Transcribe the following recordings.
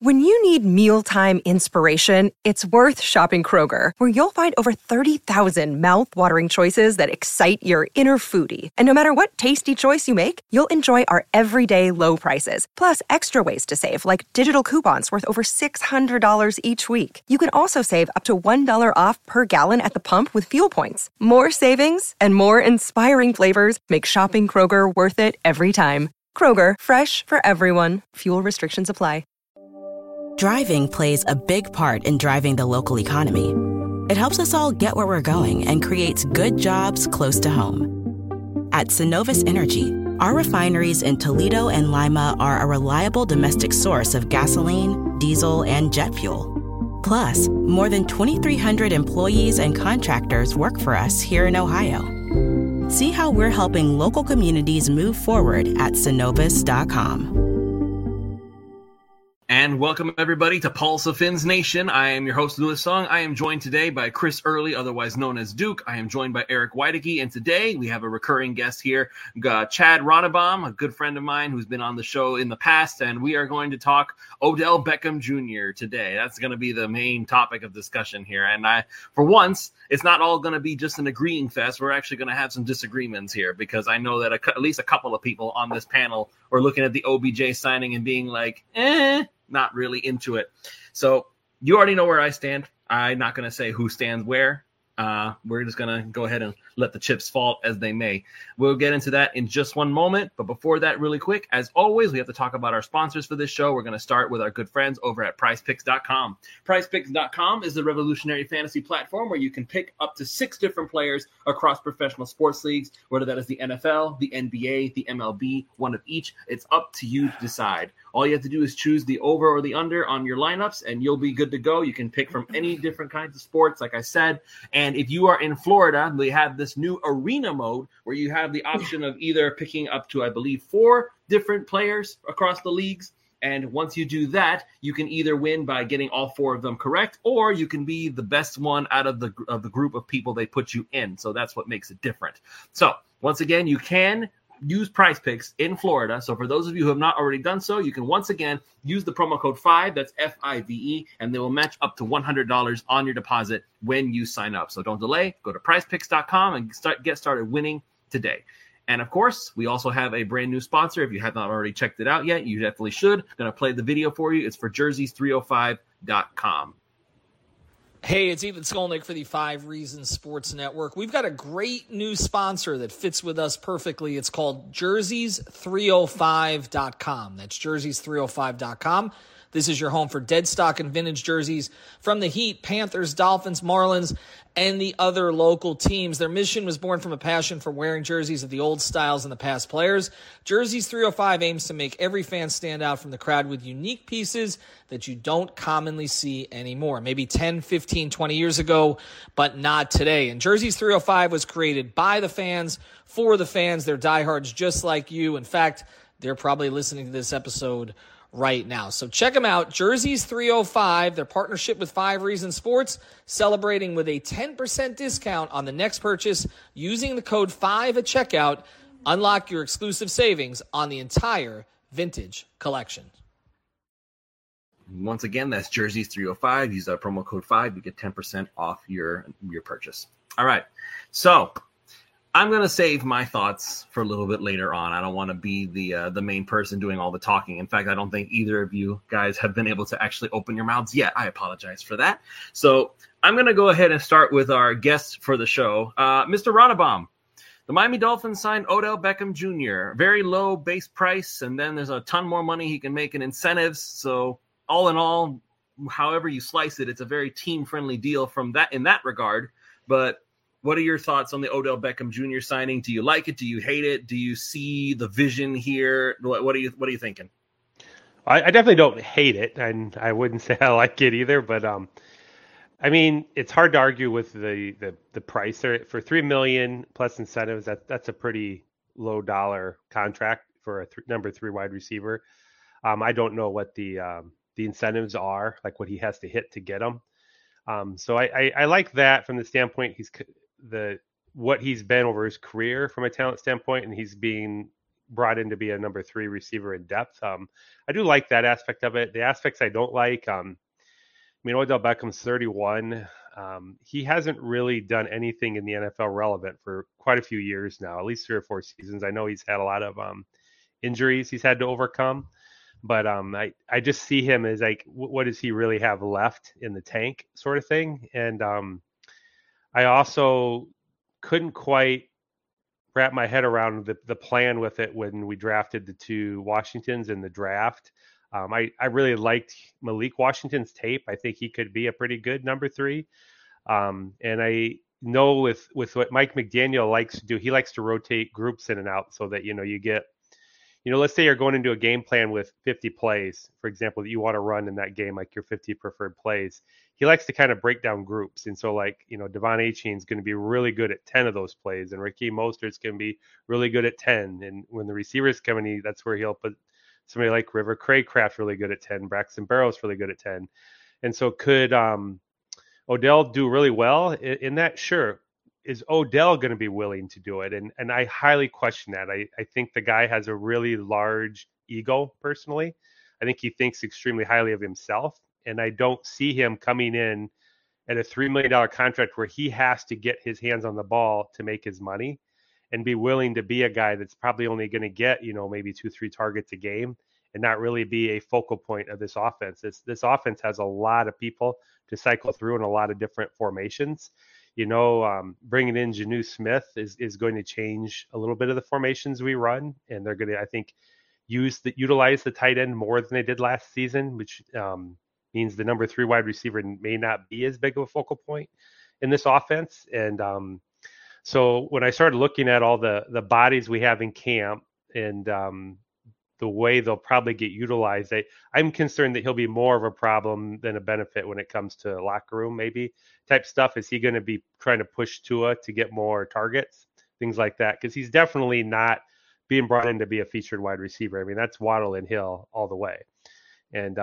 When you need mealtime inspiration, it's worth shopping Kroger, where you'll find over 30,000 mouth-watering choices that excite your inner foodie. And no matter what tasty choice you make, you'll enjoy our everyday low prices, plus extra ways to save, like digital coupons worth over $600 each week. You can also save up to $1 off per gallon at the pump with fuel points. More savings and more inspiring flavors make shopping Kroger worth it every time. Kroger, fresh for everyone. Fuel restrictions apply. Driving plays a big part in driving the local economy. It helps us all get where we're going and creates good jobs close to home. At Synovus Energy, our refineries in Toledo and Lima are a reliable domestic source of gasoline, diesel, and jet fuel. Plus, more than 2,300 employees and contractors work for us here in Ohio. See how we're helping local communities move forward at Synovus.com. And welcome, everybody, to Pulse of Fins Nation. I am your host, Louis Song. I am joined today by Chris Early, otherwise known as Duke. I am joined by Eric Weideke, and today we have a recurring guest here, Chad Ronnebaum, a good friend of mine who's been on the show in the past, and we are going to talk Odell Beckham Jr. today. That's going to be the main topic of discussion here, and for once, it's not all going to be just an agreeing fest. We're actually going to have some disagreements here, because I know that at least a couple of people on this panel are looking at the OBJ signing and being like, not really into it. So you already know where I stand. I'm not going to say who stands where. We're just going to go ahead and let the chips fall as they may. We'll get into that in just one moment. But before that, really quick, as always, we have to talk about our sponsors for this show. We're going to start with our good friends over at PrizePicks.com. PrizePicks.com is the revolutionary fantasy platform where you can pick up to 6 different players across professional sports leagues, whether that is the NFL, the NBA, the MLB, one of each. It's up to you to decide. All you have to do is choose the over or the under on your lineups, and you'll be good to go. You can pick from any different kinds of sports, like I said. And if you are in Florida, they have this new arena mode where you have the option of either picking up to, I believe, 4 different players across the leagues. And once you do that, you can either win by getting all 4 of them correct, or you can be the best one out of the group of people they put you in. So that's what makes it different. So once again, you can use Prize Picks in Florida. So for those of you who have not already done so, you can once again use the promo code 5, that's FIVE, and they will match up to $100 on your deposit when you sign up. So don't delay, go to prizepicks.com and get started winning today. And of course, we also have a brand new sponsor. If you have not already checked it out yet, you definitely should. I'm going to play the video for you. It's for jerseys305.com. Hey, it's Ethan Skolnick for the 5 Reasons Sports Network. We've got a great new sponsor that fits with us perfectly. It's called jerseys305.com. That's jerseys305.com. This is your home for dead stock and vintage jerseys from the Heat, Panthers, Dolphins, Marlins, and the other local teams. Their mission was born from a passion for wearing jerseys of the old styles and the past players. Jerseys 305 aims to make every fan stand out from the crowd with unique pieces that you don't commonly see anymore. Maybe 10, 15, 20 years ago, but not today. And Jerseys 305 was created by the fans, for the fans. They're diehards just like you. In fact, they're probably listening to this episode right now. So check them out, Jerseys 305, their partnership with 5 Reasons Sports, celebrating with a 10% discount on the next purchase using the code 5 at checkout. Unlock your exclusive savings on the entire vintage collection. Once again, that's Jerseys 305. Use that promo code 5. You get 10% off your purchase. All right. So I'm going to save my thoughts for a little bit later on. I don't want to be the main person doing all the talking. In fact, I don't think either of you guys have been able to actually open your mouths yet. I apologize for that. So I'm going to go ahead and start with our guest for the show, Mr. Ronnebaum. The Miami Dolphins signed Odell Beckham Jr. Very low base price, and then there's a ton more money he can make in incentives. So all in all, however you slice it, it's a very team-friendly deal in that regard. But what are your thoughts on the Odell Beckham Jr. signing? Do you like it? Do you hate it? Do you see the vision here? What are you thinking? I definitely don't hate it, and I wouldn't say I like it either. But I mean, it's hard to argue with the price for $3 million plus incentives. That's a pretty low dollar contract for a number 3 wide receiver. I don't know what the incentives are, like what he has to hit to get them. So I like that from the standpoint what he's been over his career from a talent standpoint, and he's being brought in to be a number 3 receiver in depth. I do like that aspect of it. The aspects I don't like, I mean, Odell Beckham's 31. He hasn't really done anything in the NFL relevant for quite a few years now, at least 3 or 4 seasons. I know he's had a lot of injuries he's had to overcome, but I just see him as like, what does he really have left in the tank sort of thing? And I also couldn't quite wrap my head around the plan with it when we drafted the 2 Washingtons in the draft. I really liked Malik Washington's tape. I think he could be a pretty good number 3. And I know with what Mike McDaniel likes to do, he likes to rotate groups in and out so that, you get, let's say you're going into a game plan with 50 plays, for example, that you want to run in that game, like your 50 preferred plays. He likes to kind of break down groups. And so like, Devon Achane is going to be really good at 10 of those plays, and Raheem Mostert's going to be really good at 10. And when the receivers come in, that's where he'll put somebody like River Craycraft really good at 10, Braxton Barrows really good at 10. And so could Odell do really well in that? Sure. Is Odell going to be willing to do it? And I highly question that. I think the guy has a really large ego personally. I think he thinks extremely highly of himself. And I don't see him coming in at a $3 million contract where he has to get his hands on the ball to make his money and be willing to be a guy that's probably only going to get, maybe 2-3 targets a game and not really be a focal point of this offense. This offense has a lot of people to cycle through in a lot of different formations. Bringing in Jonnu Smith is going to change a little bit of the formations we run, and they're going to, I think, utilize the tight end more than they did last season, which means the number 3 wide receiver may not be as big of a focal point in this offense. And so when I started looking at all the bodies we have in camp and the way they'll probably get utilized, I'm concerned that he'll be more of a problem than a benefit when it comes to locker room maybe type stuff. Is he going to be trying to push Tua to get more targets, things like that? Because he's definitely not being brought in to be a featured wide receiver. I mean, that's Waddle and Hill all the way. And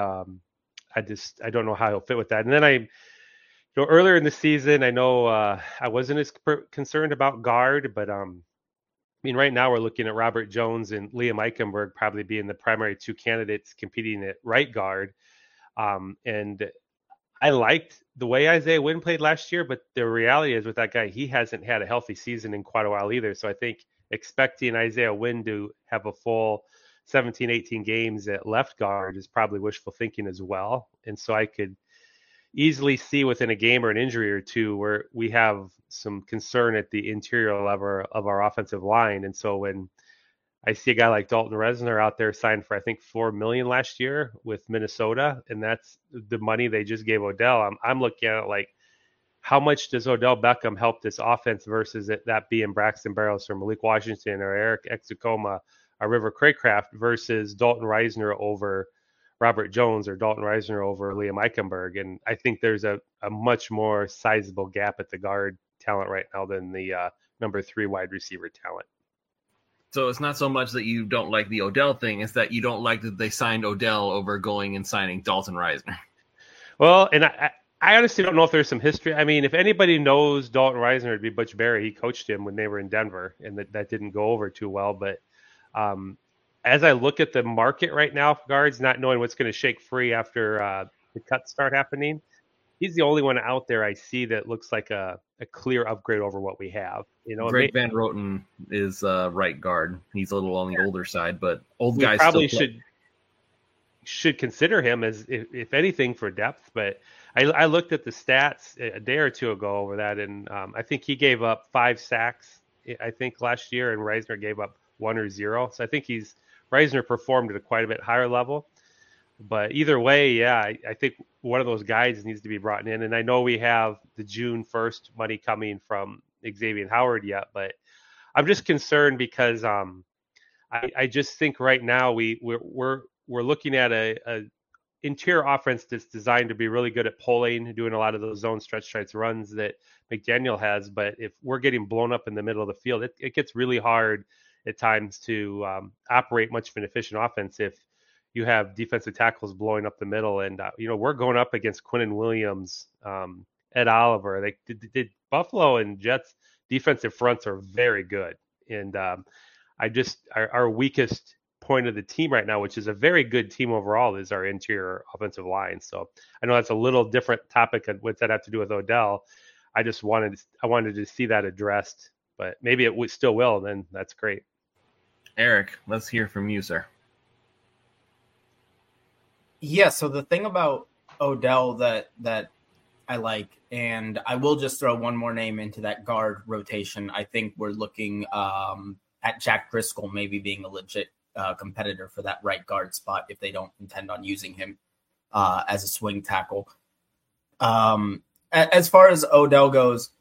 I don't know how he'll fit with that. And then earlier in the season, I know I wasn't as concerned about guard, but I mean, right now we're looking at Robert Jones and Liam Eichenberg probably being the primary 2 candidates competing at right guard. And I liked the way Isaiah Wynn played last year, but the reality is with that guy, he hasn't had a healthy season in quite a while either. So I think expecting Isaiah Wynn to have a full 17, 18 games at left guard is probably wishful thinking as well. And so I could easily see within a game or an injury or 2 where we have some concern at the interior level of our offensive line. And so when I see a guy like Dalton Risner out there signed for, I think, $4 million last year with Minnesota, and that's the money they just gave Odell, I'm looking at it like, how much does Odell Beckham help this offense versus that being Braxton Barrows or Malik Washington or Eric Exukoma or River Craycraft versus Dalton Risner over Robert Jones or Dalton Risner over Liam Eichenberg. And I think there's a much more sizable gap at the guard talent right now than the number 3 wide receiver talent. So it's not so much that you don't like the Odell thing, it's that you don't like that they signed Odell over going and signing Dalton Risner. Well, and I honestly don't know if there's some history. I mean, if anybody knows Dalton Risner, it'd be Butch Barry. He coached him when they were in Denver, and that didn't go over too well. But as I look at the market right now for guards, not knowing what's going to shake free after the cuts start happening, he's the only one out there I see that looks like a clear upgrade over what we have. Greg Van Roten is right guard. He's a little on the older side, but old guys probably still should consider him as if anything for depth. But I looked at the stats a day or 2 ago over that, and I think he gave up 5 sacks, I think, last year, and Risner gave up 1 or 0. So I think Risner performed at a quite a bit higher level. But either way, yeah, I think one of those guys needs to be brought in. And I know we have the June 1st money coming from Xavier Howard yet, but I'm just concerned because I just think right now we're looking at a interior offense that's designed to be really good at pulling, doing a lot of those zone stretch strikes runs that McDaniel has. But if we're getting blown up in the middle of the field, it gets really hard at times to operate much of an efficient offense if you have defensive tackles blowing up the middle. And, we're going up against Quinnen Williams, Ed Oliver. Buffalo and Jets defensive fronts are very good. And our weakest point of the team right now, which is a very good team overall, is our interior offensive line. So I know that's a little different topic. What's that have to do with Odell? I wanted to see that addressed, but maybe it still will. Then that's great. Eric, let's hear from you, sir. Yeah. So the thing about Odell that I like, and I will just throw one more name into that guard rotation. I think we're looking at Jack Driscoll maybe being a legit competitor for that right guard spot if they don't intend on using him as a swing tackle. As far as Odell goes,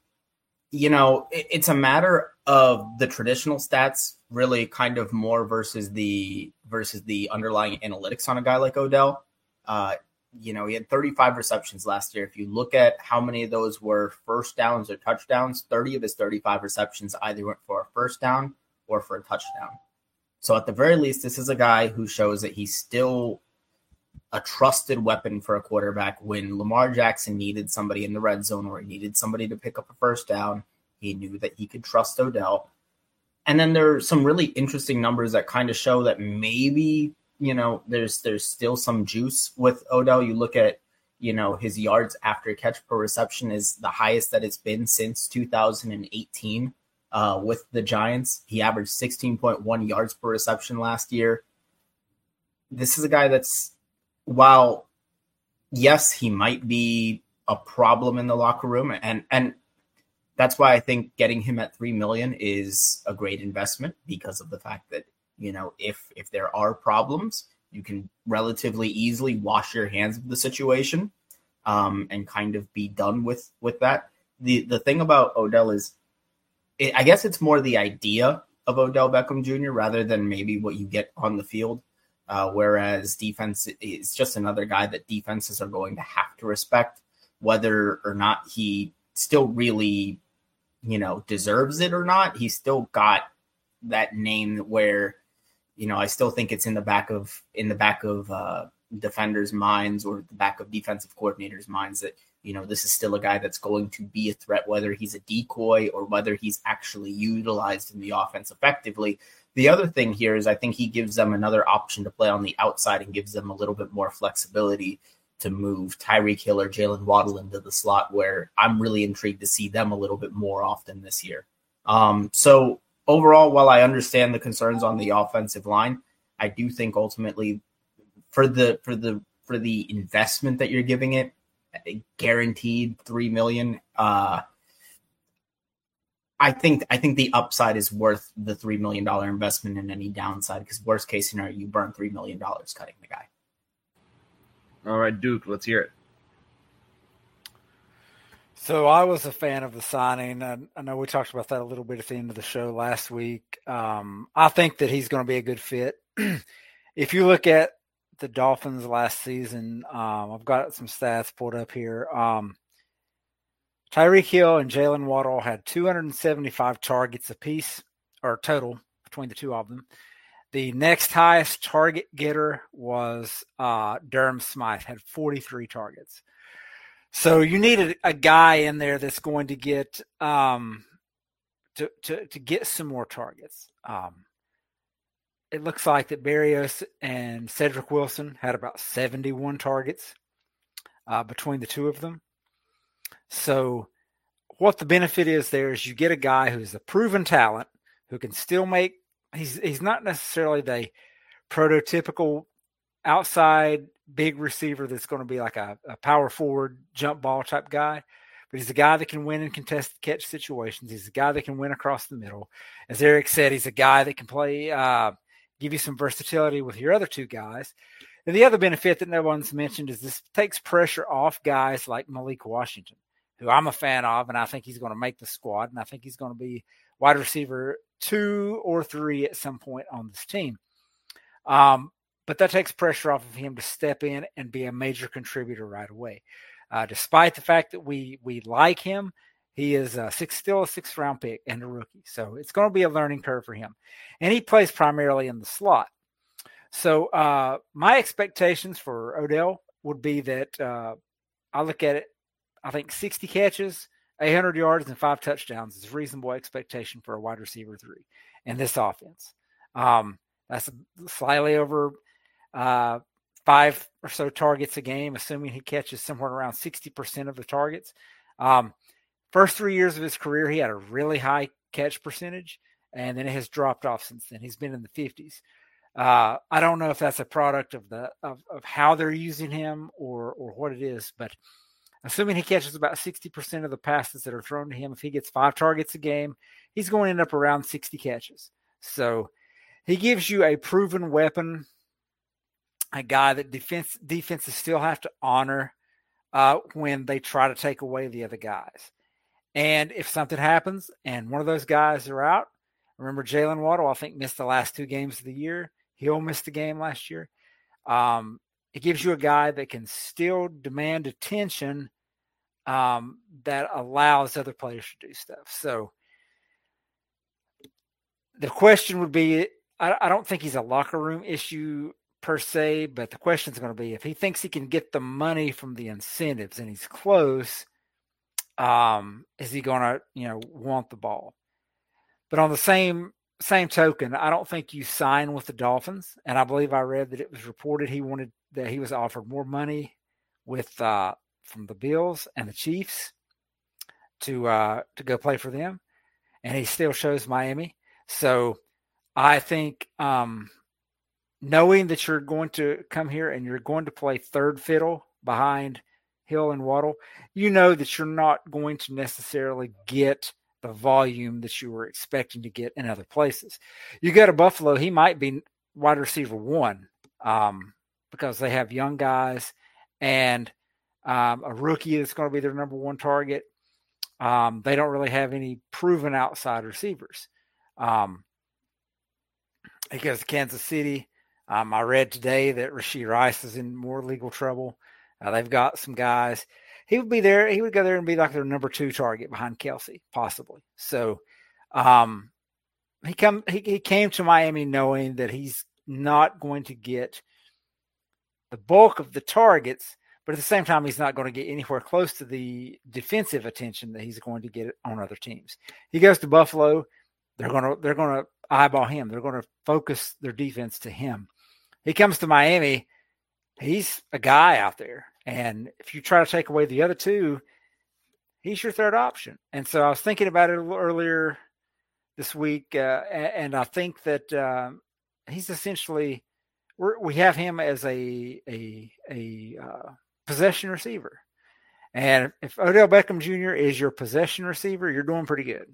it's a matter of the traditional stats really kind of more versus the underlying analytics on a guy like Odell. He had 35 receptions last year. If you look at how many of those were first downs or touchdowns, 30 of his 35 receptions either went for a first down or for a touchdown. So at the very least, this is a guy who shows that he's still a trusted weapon for a quarterback. When Lamar Jackson needed somebody in the red zone or he needed somebody to pick up a first down, he knew that he could trust Odell. And then there are some really interesting numbers that kind of show that maybe, there's still some juice with Odell. You look at, his yards after catch per reception is the highest that it's been since 2018. With the Giants. He averaged 16.1 yards per reception last year. This is a guy that's, while, yes, he might be a problem in the locker room, and that's why I think getting him at $3 million is a great investment, because of the fact that, if there are problems, you can relatively easily wash your hands of the situation and kind of be done with that. The thing about Odell is, I guess it's more the idea of Odell Beckham Jr. rather than maybe what you get on the field, whereas defense is just another guy that defenses are going to have to respect, whether or not he still really, deserves it or not. He's still got that name where, I still think it's in the back of defenders' minds or the back of defensive coordinators' minds that, this is still a guy that's going to be a threat, whether he's a decoy or whether he's actually utilized in the offense effectively. The other thing here is I think he gives them another option to play on the outside and gives them a little bit more flexibility to move Tyreek Hill or Jalen Waddle into the slot, where I'm really intrigued to see them a little bit more often this year. So overall, while I understand the concerns on the offensive line, I do think ultimately for the investment that you're giving it, guaranteed $3 million. I think the upside is worth the $3 million investment in any downside, because worst case scenario, you burn $3 million cutting the guy. All right, Duke, let's hear it. So I was a fan of the signing. I know we talked about that a little bit at the end of the show last week. I think that he's going to be a good fit. If you look at the Dolphins last season, I've got some stats pulled up here. Tyreek Hill and Jalen Waddle had 275 targets apiece, or total, between the two of them. The next highest target getter was Durham Smythe, had 43 targets. So you need a guy in there that's going to get to get some more targets. It looks like that Berrios and Cedric Wilson had about 71 targets between the two of them. So what the benefit is there is you get a guy who's a proven talent who can still make – he's not necessarily the prototypical outside big receiver that's going to be like a power forward jump ball type guy, but he's a guy that can win in contested catch situations. He's a guy that can win across the middle. As Eric said, he's a guy that can play give you some versatility with your other two guys. And the other benefit that no one's mentioned is this takes pressure off guys like Malik Washington, who I'm a fan of, and I think he's going to make the squad, and I think he's going to be wide receiver 2 or 3 at some point on this team. But that takes pressure off of him to step in and be a major contributor right away. Despite the fact that we like him, he is still a 6th-round pick and a rookie. So it's going to be a learning curve for him. And he plays primarily in the slot. So my expectations for Odell would be that I look at it, I think 60 catches, 800 yards, and 5 touchdowns is a reasonable expectation for a wide receiver 3 in this offense. That's slightly over 5 or so targets a game, assuming he catches somewhere around 60% of the targets. First 3 years of his career, he had a really high catch percentage, and then it has dropped off since then. He's been in the 50s. I don't know if that's a product of how they're using him or what it is, but assuming he catches about 60% of the passes that are thrown to him, if he gets 5 targets a game, he's going to end up around 60 catches. So he gives you a proven weapon, a guy that defenses still have to honor when they try to take away the other guys. And if something happens and one of those guys are out, remember Jalen Waddle, I think, missed the last 2 games of the year. Hill missed the game last year. It gives you a guy that can still demand attention that allows other players to do stuff. So the question would be, I don't think he's a locker room issue per se, but the question is going to be if he thinks he can get the money from the incentives and he's close, is he going to, want the ball? But on the same token, I don't think you sign with the Dolphins. And I believe I read that it was reported he was offered more money from the Bills and the Chiefs to go play for them. And he still chose Miami. So I think knowing that you're going to come here and you're going to play third fiddle behind Hill and Waddle, that you're not going to necessarily get the volume that you were expecting to get in other places. You go to Buffalo, he might be wide receiver 1 because they have young guys and a rookie that's going to be their number 1 target. They don't really have any proven outside receivers. He goes to Kansas City. I read today that Rashee Rice is in more legal trouble. They've got some guys. He would be there. He would go there and be like their number 2 target behind Kelsey, possibly. So he came to Miami knowing that he's not going to get the bulk of the targets, but at the same time, he's not going to get anywhere close to the defensive attention that he's going to get on other teams. He goes to Buffalo. They're going to eyeball him. They're going to focus their defense to him. He comes to Miami. He's a guy out there. And if you try to take away the other 2, he's your third option. And so I was thinking about it a little earlier this week, and I think that he's essentially we have him as a possession receiver. And if Odell Beckham Jr. is your possession receiver, you're doing pretty good.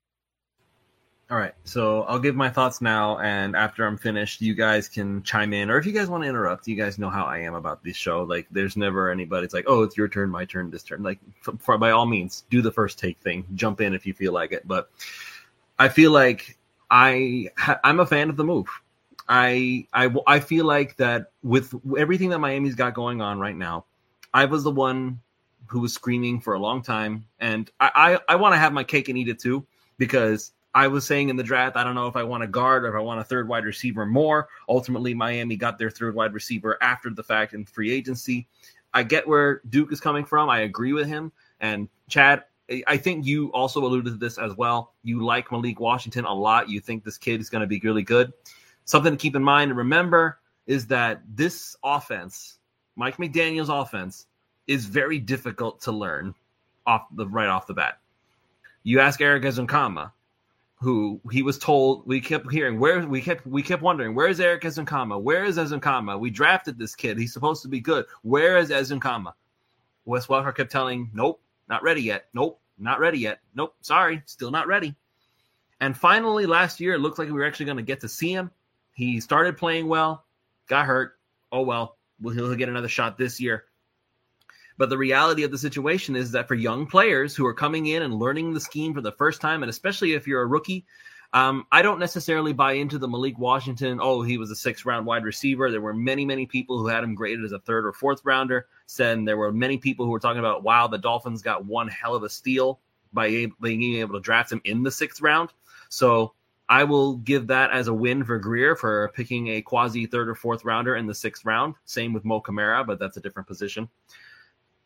All right, so I'll give my thoughts now, and after I'm finished, you guys can chime in, or if you guys want to interrupt, you guys know how I am about this show. Like, there's never anybody. It's like, oh, it's your turn, my turn, this turn. Like, by all means, do the first take thing. Jump in if you feel like it. But I feel like I'm a fan of the move. I feel like that with everything that Miami's got going on right now, I was the one who was screaming for a long time, and I want to have my cake and eat it too, because I was saying in the draft, I don't know if I want a guard or if I want a third wide receiver more. Ultimately, Miami got their third wide receiver after the fact in free agency. I get where Duke is coming from. I agree with him. And Chad, I think you also alluded to this as well. You like Malik Washington a lot. You think this kid is going to be really good. Something to keep in mind and remember is that this offense, Mike McDaniel's offense, is very difficult to learn right off the bat. You ask Eric Ezukanma, who he was told, we kept hearing, we kept wondering, where is Eric Ezukanma? Where is Ezukanma? We drafted this kid. He's supposed to be good. Where is Ezukanma? Wes Welker kept telling, nope, not ready yet. Nope, not ready yet. Nope, sorry, still not ready. And finally, last year, it looked like we were actually going to get to see him. He started playing well, got hurt. Oh, well, he'll get another shot this year. But the reality of the situation is that for young players who are coming in and learning the scheme for the first time, and especially if you're a rookie, I don't necessarily buy into the Malik Washington, he was a 6th-round wide receiver. There were many, many people who had him graded as a 3rd or 4th rounder. And there were many people who were talking about, wow, the Dolphins got one hell of a steal by being able to draft him in the 6th round. So I will give that as a win for Greer for picking a quasi 3rd or 4th rounder in the 6th round. Same with Mo Camara, but that's a different position.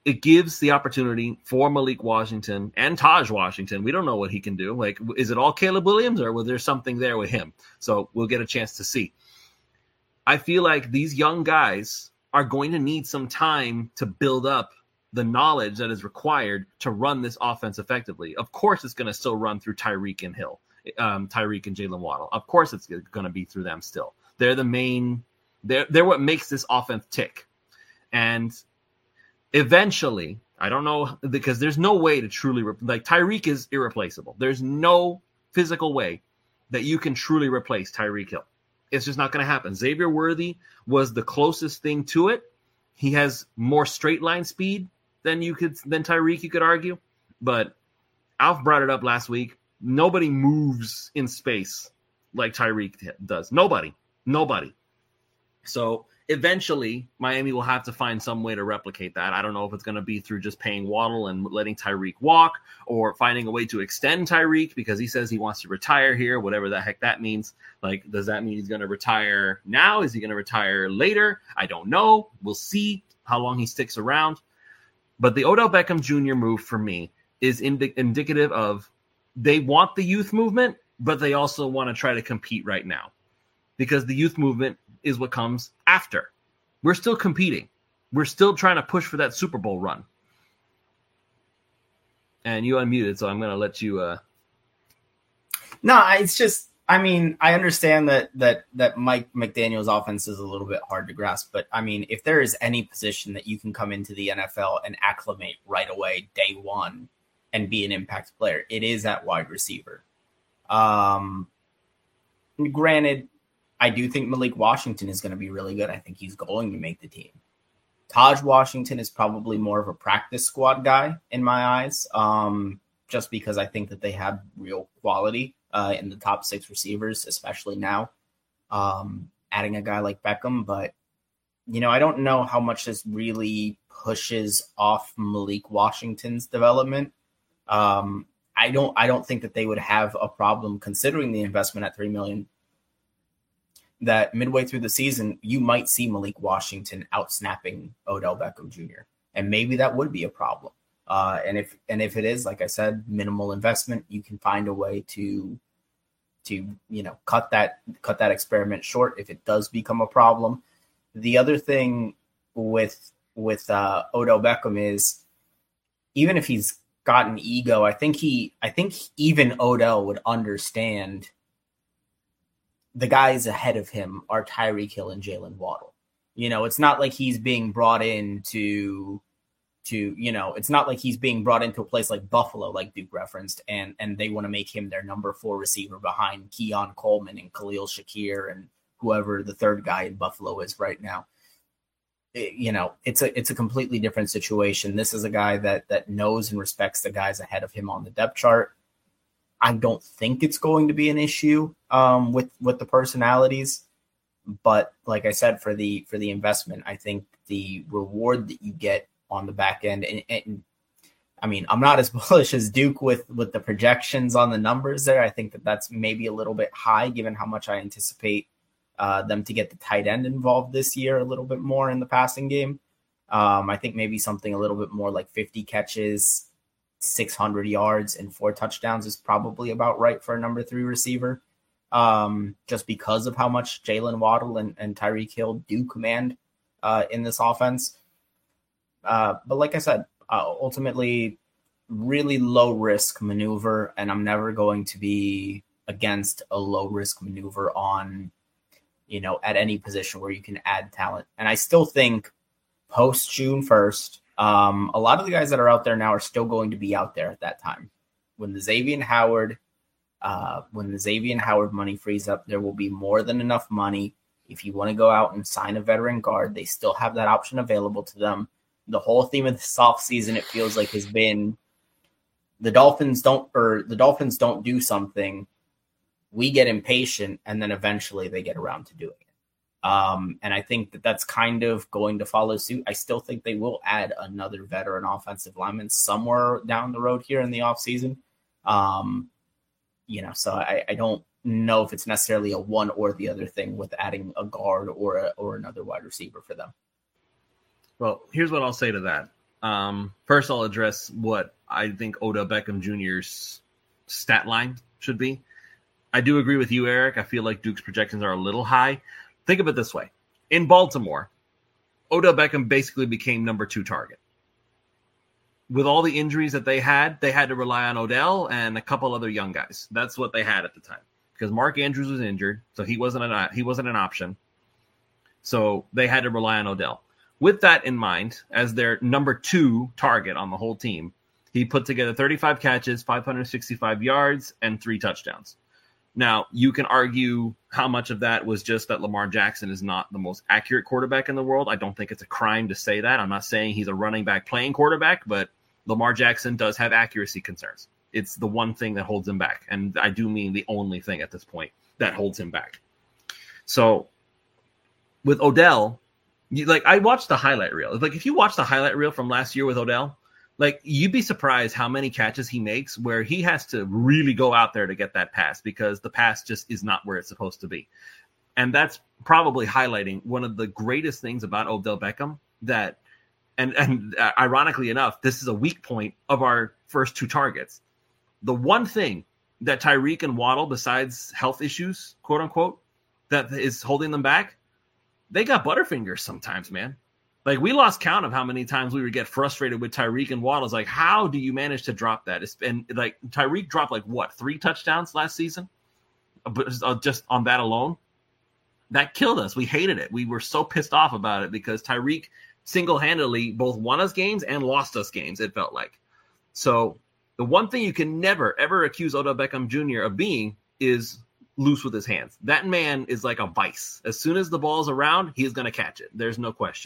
it gives the opportunity for Malik Washington and Taj Washington. We don't know what he can do. Like, is it all Caleb Williams, or was there something there with him? So we'll get a chance to see. I feel like these young guys are going to need some time to build up the knowledge that is required to run this offense effectively. Of course, it's going to still run through Tyreek and Jalen Waddle. Of course, it's going to be through them still. They're the main. They're what makes this offense tick. And eventually, I don't know, because there's no way to truly like Tyreek is irreplaceable. There's no physical way that you can truly replace Tyreek Hill. It's just not going to happen. Xavier Worthy was the closest thing to it. He has more straight line speed than Tyreek, you could argue. But Alf brought it up last week. Nobody moves in space like Tyreek does. Nobody. So eventually, Miami will have to find some way to replicate that. I don't know if it's going to be through just paying Waddle and letting Tyreek walk, or finding a way to extend Tyreek because he says he wants to retire here, whatever the heck that means. Like, does that mean he's going to retire now? Is he going to retire later? I don't know. We'll see how long he sticks around. But the Odell Beckham Jr. move for me is indicative of they want the youth movement, but they also want to try to compete right now, because the youth movement is what comes after. We're still competing. We're still trying to push for that Super Bowl run. And you unmuted, so I'm going to let you. No, it's just, I mean, I understand that Mike McDaniel's offense is a little bit hard to grasp, but I mean, if there is any position that you can come into the NFL and acclimate right away, day one, and be an impact player, it is at wide receiver. Granted, I do think Malik Washington is going to be really good. I think he's going to make the team. Taj Washington is probably more of a practice squad guy in my eyes, just because I think that they have real quality in the top 6 receivers, especially now, adding a guy like Beckham. But, I don't know how much this really pushes off Malik Washington's development. I don't think that they would have a problem, considering the investment at $3 million, that midway through the season, you might see Malik Washington out-snapping Odell Beckham Jr. And maybe that would be a problem. And if it is, like I said, minimal investment, you can find a way to cut that experiment short if it does become a problem. The other thing with Odell Beckham is, even if he's got an ego, I think even Odell would understand the guys ahead of him are Tyreek Hill and Jalen Waddle. It's not like he's being brought in it's not like he's being brought into a place like Buffalo, like Duke referenced, and they want to make him their number 4 receiver behind Keon Coleman and Khalil Shakir and whoever the third guy in Buffalo is right now. It's a completely different situation. This is a guy that knows and respects the guys ahead of him on the depth chart. I don't think it's going to be an issue with the personalities, but like I said, for the investment, I think the reward that you get on the back end, and I mean, I'm not as bullish as Duke with the projections on the numbers there. I think that's maybe a little bit high, given how much I anticipate them to get the tight end involved this year a little bit more in the passing game. I think maybe something a little bit more like 50 catches, 600 yards, and 4 touchdowns is probably about right for a number 3 receiver, just because of how much Jalen Waddle and Tyreek Hill do command in this offense. But like I said, ultimately, really low-risk maneuver, and I'm never going to be against a low-risk maneuver on, at any position where you can add talent. And I still think post-June 1st, a lot of the guys that are out there now are still going to be out there at that time. When the Xavier Howard money frees up, there will be more than enough money. If you want to go out and sign a veteran guard, they still have that option available to them. The whole theme of this offseason, it feels like, has been the Dolphins don't do something, we get impatient, and then eventually they get around to doing it. And I think that's kind of going to follow suit. I still think they will add another veteran offensive lineman somewhere down the road here in the offseason. So I don't know if it's necessarily a one or the other thing with adding a guard or another wide receiver for them. Well, here's what I'll say to that. First, I'll address what I think Odell Beckham Jr.'s stat line should be. I do agree with you, Eric. I feel like Duke's projections are a little high. Think of it this way. In Baltimore, Odell Beckham basically became number 2 target. With all the injuries that they had to rely on Odell and a couple other young guys. That's what they had at the time. Because Mark Andrews was injured, so he wasn't an option. So they had to rely on Odell. With that in mind, as their number 2 target on the whole team, he put together 35 catches, 565 yards, and 3 touchdowns. Now, you can argue how much of that was just that Lamar Jackson is not the most accurate quarterback in the world. I don't think it's a crime to say that. I'm not saying he's a running back playing quarterback, but Lamar Jackson does have accuracy concerns. It's the one thing that holds him back. And I do mean the only thing at this point that holds him back. So with Odell, I watched the highlight reel. If you watch the highlight reel from last year with Odell, you'd be surprised how many catches he makes where he has to really go out there to get that pass because the pass just is not where it's supposed to be. And that's probably highlighting one of the greatest things about Odell Beckham that, and ironically enough, this is a weak point of our first 2 targets. The one thing that Tyreek and Waddle, besides health issues, quote unquote, that is holding them back, they got butterfingers sometimes, man. We lost count of how many times we would get frustrated with Tyreek and Waddle. It's how do you manage to drop that? And Tyreek dropped 3 touchdowns last season, just on that alone. That killed us. We hated it. We were so pissed off about it because Tyreek single-handedly both won us games and lost us games, it felt like. So the one thing you can never, ever accuse Odell Beckham Jr. of being is loose with his hands. That man is like a vice. As soon as the ball's around, he's going to catch it. There's no question.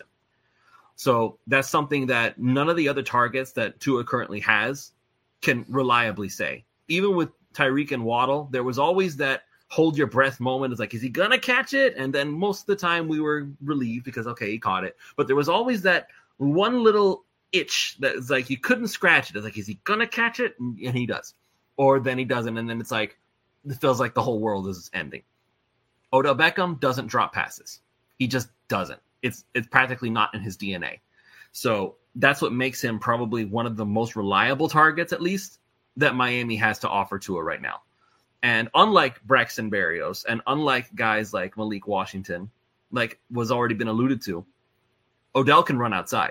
So that's something that none of the other targets that Tua currently has can reliably say. Even with Tyreek and Waddle, there was always that hold your breath moment. It's is he going to catch it? And then most of the time we were relieved because, okay, he caught it. But there was always that one little itch that is you couldn't scratch it. It's is he going to catch it? And he does. Or then he doesn't. And then it's it feels like the whole world is ending. Odell Beckham doesn't drop passes. He just doesn't. It's practically not in his DNA. So that's what makes him probably one of the most reliable targets, at least, that Miami has to offer Tua right now. And unlike Braxton Berrios and unlike guys like Malik Washington, was already been alluded to, Odell can run outside.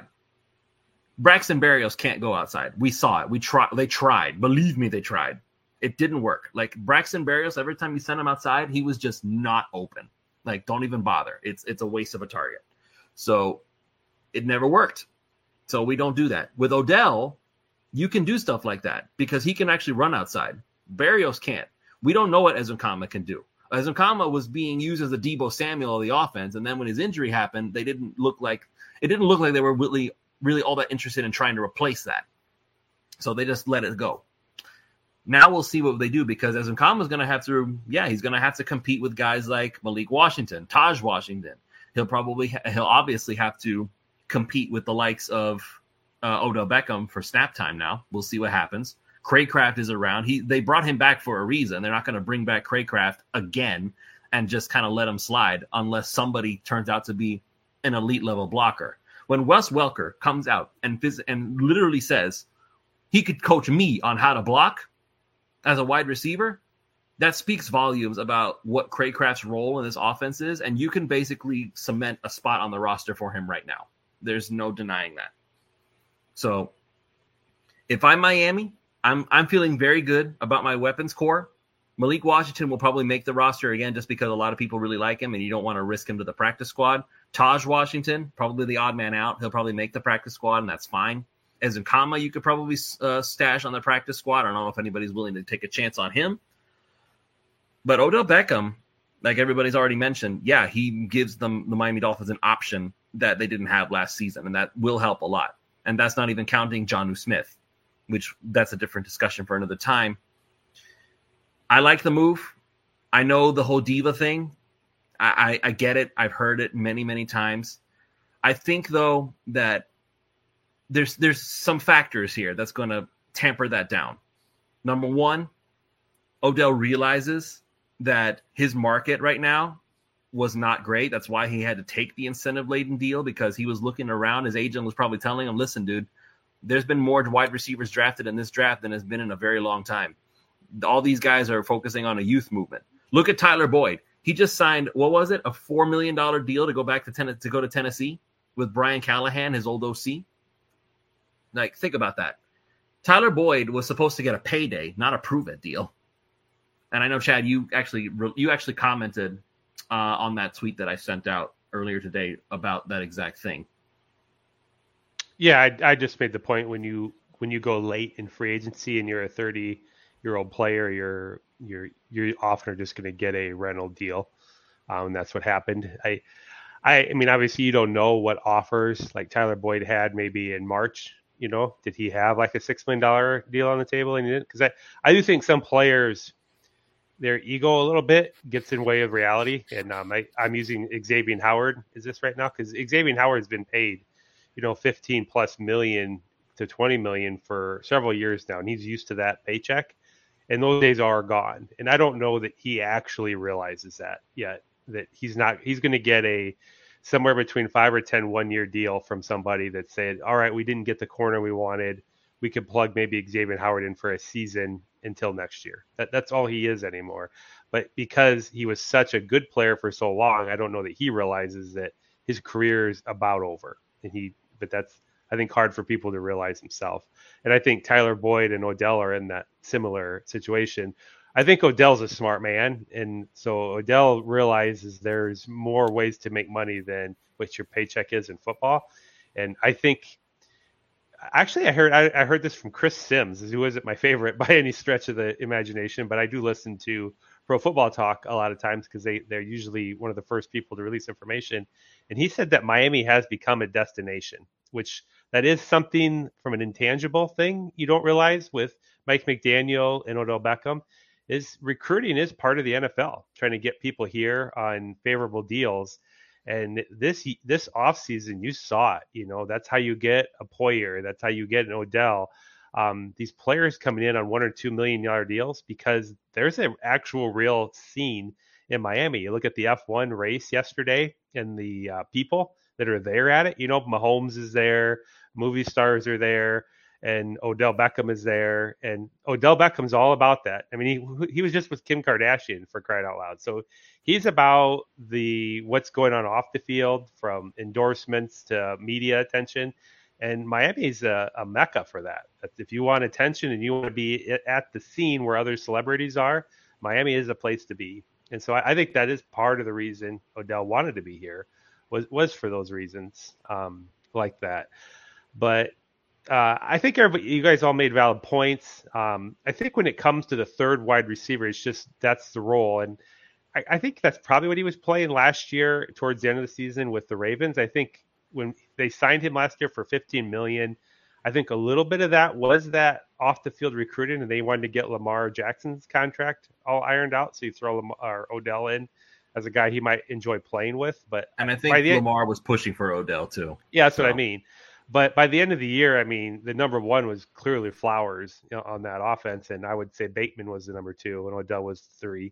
Braxton Berrios can't go outside. We saw it. They tried. Believe me, they tried. It didn't work. Braxton Berrios, every time you sent him outside, he was just not open. Don't even bother. It's a waste of a target. So it never worked. So we don't do that. With Odell, you can do stuff like that because he can actually run outside. Berrios can't. We don't know what Ezukanma can do. Ezukanma was being used as a Deebo Samuel of the offense, and then when his injury happened, they didn't look like they were really all that interested in trying to replace that. So they just let it go. Now we'll see what they do because Ezukanma is going to have to, he's going to have to compete with guys like Malik Washington, Taj Washington. He'll obviously have to compete with the likes of Odell Beckham for snap time now. We'll see what happens. Craycraft is around. They brought him back for a reason. They're not going to bring back Craycraft again and just kind of let him slide unless somebody turns out to be an elite level blocker. When Wes Welker comes out and literally says he could coach me on how to block as a wide receiver, that speaks volumes about what Craycraft's role in this offense is, and you can basically cement a spot on the roster for him right now. There's no denying that. So if I'm Miami, I'm feeling very good about my weapons core. Malik Washington will probably make the roster again just because a lot of people really like him and you don't want to risk him to the practice squad. Taj Washington, probably the odd man out. He'll probably make the practice squad, and that's fine. Ezukanma, you could probably stash on the practice squad. I don't know if anybody's willing to take a chance on him. But Odell Beckham, like everybody's already mentioned, he gives the Miami Dolphins an option that they didn't have last season, and that will help a lot. And that's not even counting Jonnu Smith, which that's a different discussion for another time. I like the move. I know the whole diva thing. I get it. I've heard it many, many times. I think, though, that there's some factors here that's going to tamper that down. Number one, Odell realizes that his market right now was not great. That's why he had to take the incentive-laden deal, because he was looking around. His agent was probably telling him, listen, dude, There's been more wide receivers drafted in this draft than has been in a very long time. All these guys are focusing on a youth movement. Look at Tyler Boyd. He just signed, what was it, a $4 million deal to go back to go to Tennessee with Brian Callahan, his old OC. Like, think about that. Tyler Boyd was supposed to get a payday, not a prove-it deal. And I know, Chad, you actually commented on that tweet that I sent out earlier today about that exact thing. Yeah, I just made the point when you go late in free agency and you're a 30-year-old player, you're often are just going to get a rental deal, and that's what happened. I mean, obviously you don't know what offers like Tyler Boyd had maybe in March. You know, did he have like a $6 million deal on the table and he didn't? Because I do think some players, their ego a little bit gets in way of reality. And I'm using Xavier Howard is this right now because Xavier Howard's been paid, 15 plus million to 20 million for several years now, and he's used to that paycheck. And those days are gone. And I don't know that he actually realizes that yet, that he's going to get a somewhere between 5 or 10 1-year deal from somebody that said, all right, we didn't get the corner we wanted. We could plug maybe Xavier Howard in for a season until next year. That's all he is anymore. But because he was such a good player for so long, I don't know that he realizes that his career is about over. But that's, I think, hard for people to realize himself. And I think Tyler Boyd and Odell are in that similar situation. I think Odell's a smart man. And so Odell realizes there's more ways to make money than what your paycheck is in football. And I think, actually, I heard this from Chris Sims, who isn't my favorite by any stretch of the imagination, but I do listen to Pro Football Talk a lot of times because they're usually one of the first people to release information. And he said that Miami has become a destination, which that is something from an intangible thing you don't realize with Mike McDaniel and Odell Beckham. Is recruiting is part of the NFL, trying to get people here on favorable deals. And this offseason, you saw it. That's how you get a Poyer. That's how you get an Odell. These players coming in on $1 or $2 million deals because there's an actual real scene in Miami. You look at the F1 race yesterday and the people that are there at it. Mahomes is there, movie stars are there, and Odell Beckham is there. And Odell Beckham's all about that. I mean, he was just with Kim Kardashian, for crying out loud. So he's about what's going on off the field, from endorsements to media attention. And Miami is a mecca for that. If you want attention and you want to be at the scene where other celebrities are, Miami is a place to be. And so I think that is part of the reason Odell wanted to be here was for those reasons like that. But I think you guys all made valid points. I think when it comes to the third wide receiver, it's just that's the role. And I think that's probably what he was playing last year towards the end of the season with the Ravens. I think when they signed him last year for $15 million, I think a little bit of that was that off the field recruiting, and they wanted to get Lamar Jackson's contract all ironed out. So you throw Odell in as a guy he might enjoy playing with. And I think Lamar was pushing for Odell too. Yeah, that's what I mean. But by the end of the year, I mean, the number one was clearly Flowers on that offense. And I would say Bateman was the number 2 and Odell was 3.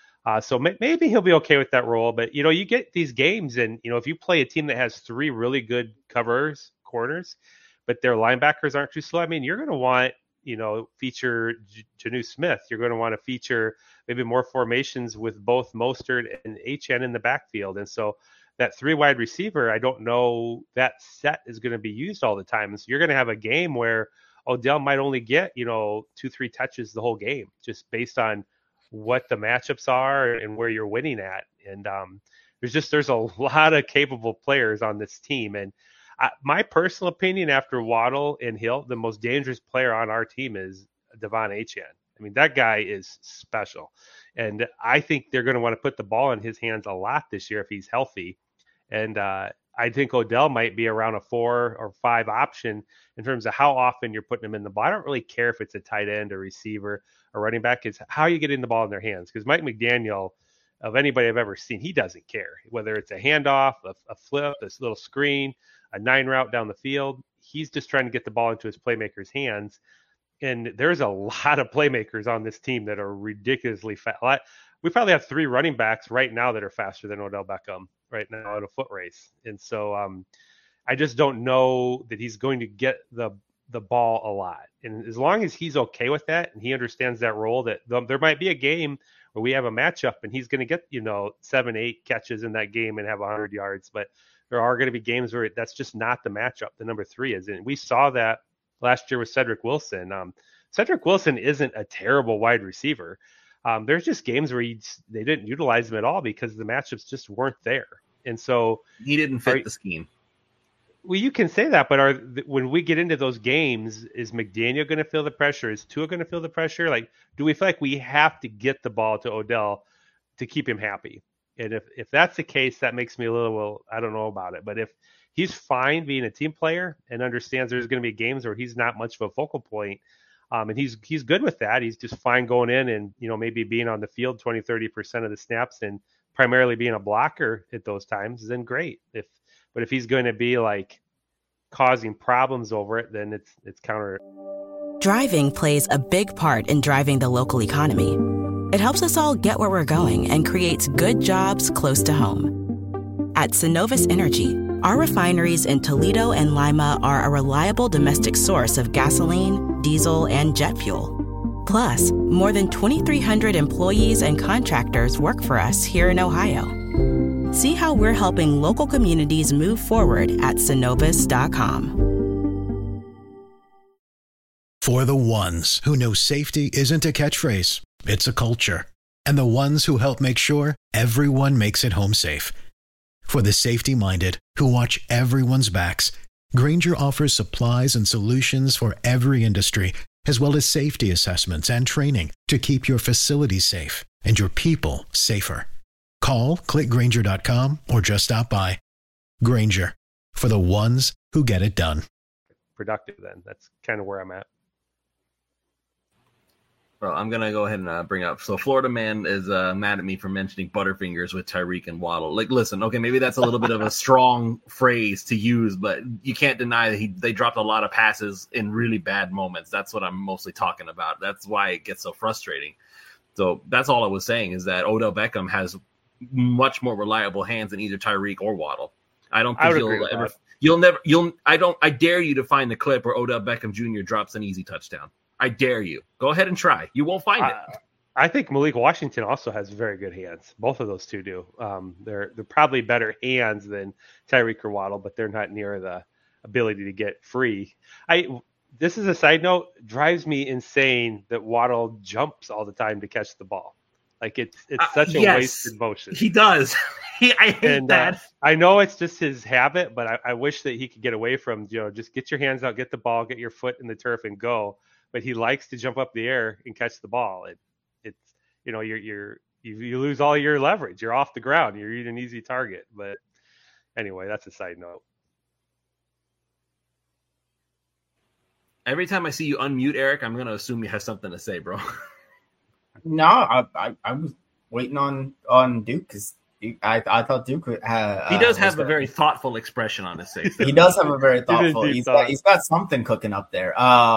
So maybe he'll be okay with that role. But, you get these games and, if you play a team that has 3 really good corners, but their linebackers aren't too slow, I mean, you're going to want, feature Jonnu Smith. You're going to want to feature maybe more formations with both Mostert and HN in the backfield. And so that 3 wide receiver, I don't know that set is going to be used all the time. And so you're going to have a game where Odell might only get, 2-3 touches the whole game, just based on what the matchups are and where you're winning at. And there's a lot of capable players on this team. And my personal opinion, after Waddle and Hill, the most dangerous player on our team is Devon Achane. I mean, that guy is special. And I think they're going to want to put the ball in his hands a lot this year if he's healthy. And I think Odell might be around a 4 or 5 option in terms of how often you're putting him in the ball. I don't really care if it's a tight end, a receiver, a running back. It's how you get in the ball in their hands. Because Mike McDaniel, of anybody I've ever seen, he doesn't care. Whether it's a handoff, a flip, a little screen, a 9 route down the field, he's just trying to get the ball into his playmakers' hands. And there's a lot of playmakers on this team that are ridiculously fast. We probably have 3 running backs right now that are faster than Odell Beckham right now in a foot race. And so I just don't know that he's going to get the the ball a lot. And as long as he's okay with that and he understands that role, that there might be a game where we have a matchup and he's going to get, 7-8 catches in that game and have 100 yards. But there are going to be games where that's just not the matchup the number 3 is. And we saw that last year with Cedric Wilson. Cedric Wilson isn't a terrible wide receiver. There's just games where they didn't utilize him at all because the matchups just weren't there. And so he didn't fit the scheme. Well, you can say that, but when we get into those games, is McDaniel going to feel the pressure? Is Tua going to feel the pressure? Like, do we feel like we have to get the ball to Odell to keep him happy? And if that's the case, that makes me a little, well, I don't know about it. But if he's fine being a team player and understands there's going to be games where he's not much of a focal point, and he's good with that. He's just fine going in and, maybe being on the field 20, 30% of the snaps and primarily being a blocker at those times, then great. But if he's going to be like causing problems over it, then it's counter. Driving plays a big part in driving the local economy. It helps us all get where we're going and creates good jobs close to home. At Synovus Energy, our refineries in Toledo and Lima are a reliable domestic source of gasoline, diesel, and jet fuel. Plus, more than 2,300 employees and contractors work for us here in Ohio. See how we're helping local communities move forward at Synovus.com. For the ones who know safety isn't a catchphrase, it's a culture. And the ones who help make sure everyone makes it home safe. For the safety-minded who watch everyone's backs, Grainger offers supplies and solutions for every industry, as well as safety assessments and training to keep your facilities safe and your people safer. Call, click Grainger.com, or just stop by. Grainger, for the ones who get it done. Productive then. That's kind of where I'm at. Well, I'm going to go ahead and bring up. So Florida Man is mad at me for mentioning Butterfingers with Tyreek and Waddle. Like, listen, okay, maybe that's a little bit of a strong phrase to use, but you can't deny that they dropped a lot of passes in really bad moments. That's what I'm mostly talking about. That's why it gets so frustrating. So that's all I was saying, is that Odell Beckham has much more reliable hands than either Tyreek or Waddle. I don't think I dare you to find the clip where Odell Beckham Jr. drops an easy touchdown. I dare you. Go ahead and try. You won't find it. I think Malik Washington also has very good hands. Both of those two do. They're probably better hands than Tyreek or Waddle, but they're not near the ability to get free. This is a side note. Drives me insane that Waddle jumps all the time to catch the ball. Like it's such a wasted motion. He does. I hate that. I know it's just his habit, but I wish that he could get away from, just get your hands out, get the ball, get your foot in the turf and go. But he likes to jump up the air and catch the ball. You lose all your leverage. You're off the ground. You're an easy target. But anyway, that's a side note. Every time I see you unmute, Eric, I'm going to assume you have something to say, bro. No, I was waiting on Duke because I thought Duke would have. He does have a very thoughtful expression on his face. He does have a very thoughtful. He's got something cooking up there.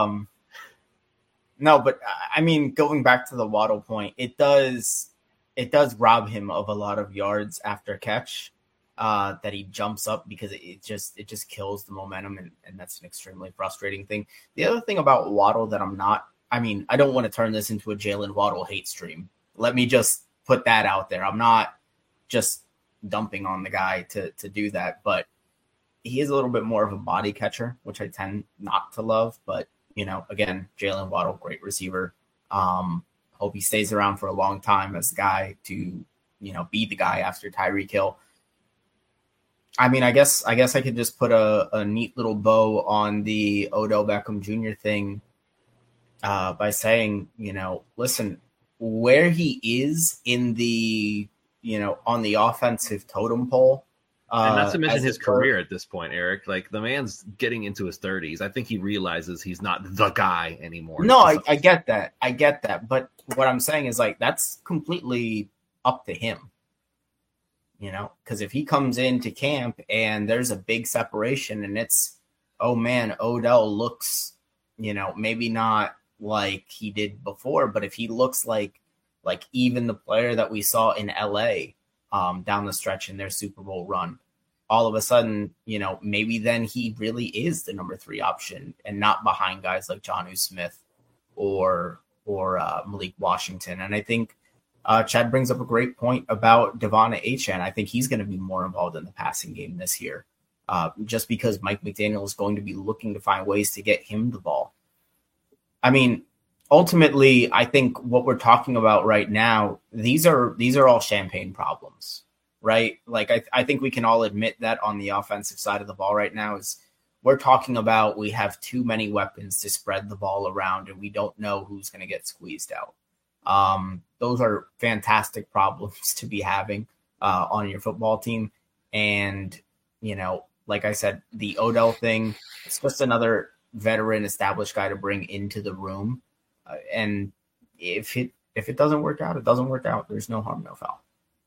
No, but I mean, going back to the Waddle point, it does rob him of a lot of yards after catch that he jumps up, because it just kills the momentum, and that's an extremely frustrating thing. The other thing about Waddle that I don't want to turn this into a Jalen Waddle hate stream. Let me just put that out there. I'm not just dumping on the guy to do that, but he is a little bit more of a body catcher, which I tend not to love, but again, Jalen Waddle, great receiver. Hope he stays around for a long time as the guy to, be the guy after Tyreek Hill. I mean, I guess I could just put a neat little bow on the Odell Beckham Jr. thing by saying, listen, where he is in the, on the offensive totem pole. And not to mention his career at this point, Eric. Like, the man's getting into his 30s. I think he realizes he's not the guy anymore. No, I get that. But what I'm saying is, like, that's completely up to him. Because if he comes into camp and there's a big separation and it's, oh man, Odell looks, maybe not like he did before, but if he looks like even the player that we saw in LA down the stretch in their Super Bowl run, all of a sudden, maybe then he really is the number 3 option and not behind guys like Jonnu Smith or Malik Washington. And I think Chad brings up a great point about Devon Achane. I think he's going to be more involved in the passing game this year, just because Mike McDaniel is going to be looking to find ways to get him the ball. I mean, ultimately, I think what we're talking about right now, these are all champagne problems, right? Like I think we can all admit that on the offensive side of the ball right now is we're talking about we have too many weapons to spread the ball around and we don't know who's going to get squeezed out. Those are fantastic problems to be having on your football team. And, like I said, the Odell thing, it's just another veteran established guy to bring into the room. And if it doesn't work out, it doesn't work out. There's no harm, no foul.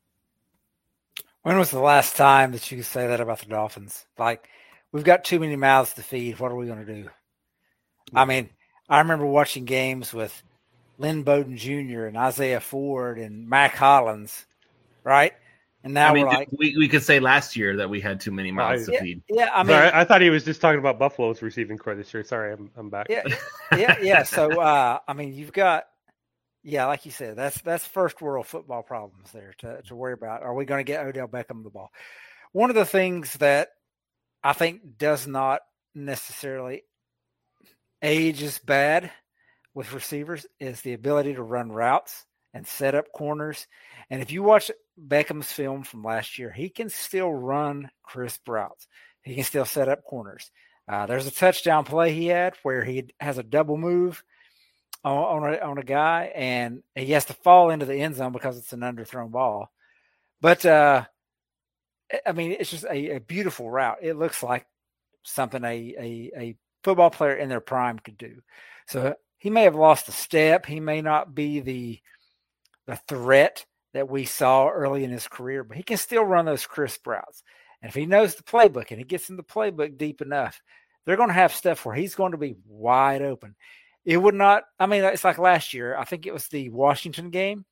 When was the last time that you could say that about the Dolphins? Like, we've got too many mouths to feed. What are we going to do? I mean, I remember watching games with Lynn Bowden Jr. and Isaiah Ford and Mac Hollins, right? And now we're like, we could say last year that we had too many mouths to feed. Yeah, I mean, sorry, I thought he was just talking about Buffalo's receiving core this year. Sorry, I'm back. Yeah. So, I mean, you've got, like you said, that's first world football problems there to worry about. Are we going to get Odell Beckham the ball? One of the things that I think does not necessarily age as bad with receivers is the ability to run routes and set up corners. And if you watch Beckham's film from last year, he can still run crisp routes. He can still set up corners. There's a touchdown play he had where he has a double move on a guy, and he has to fall into the end zone because it's an underthrown ball. But, I mean, it's just a beautiful route. It looks like something a football player in their prime could do. So he may have lost a step. He may not be the threat that we saw early in his career, but he can still run those crisp routes. And if he knows the playbook and he gets in the playbook deep enough, they're going to have stuff where he's going to be wide open. It would not, I mean, it's like last year. I think it was the Washington game.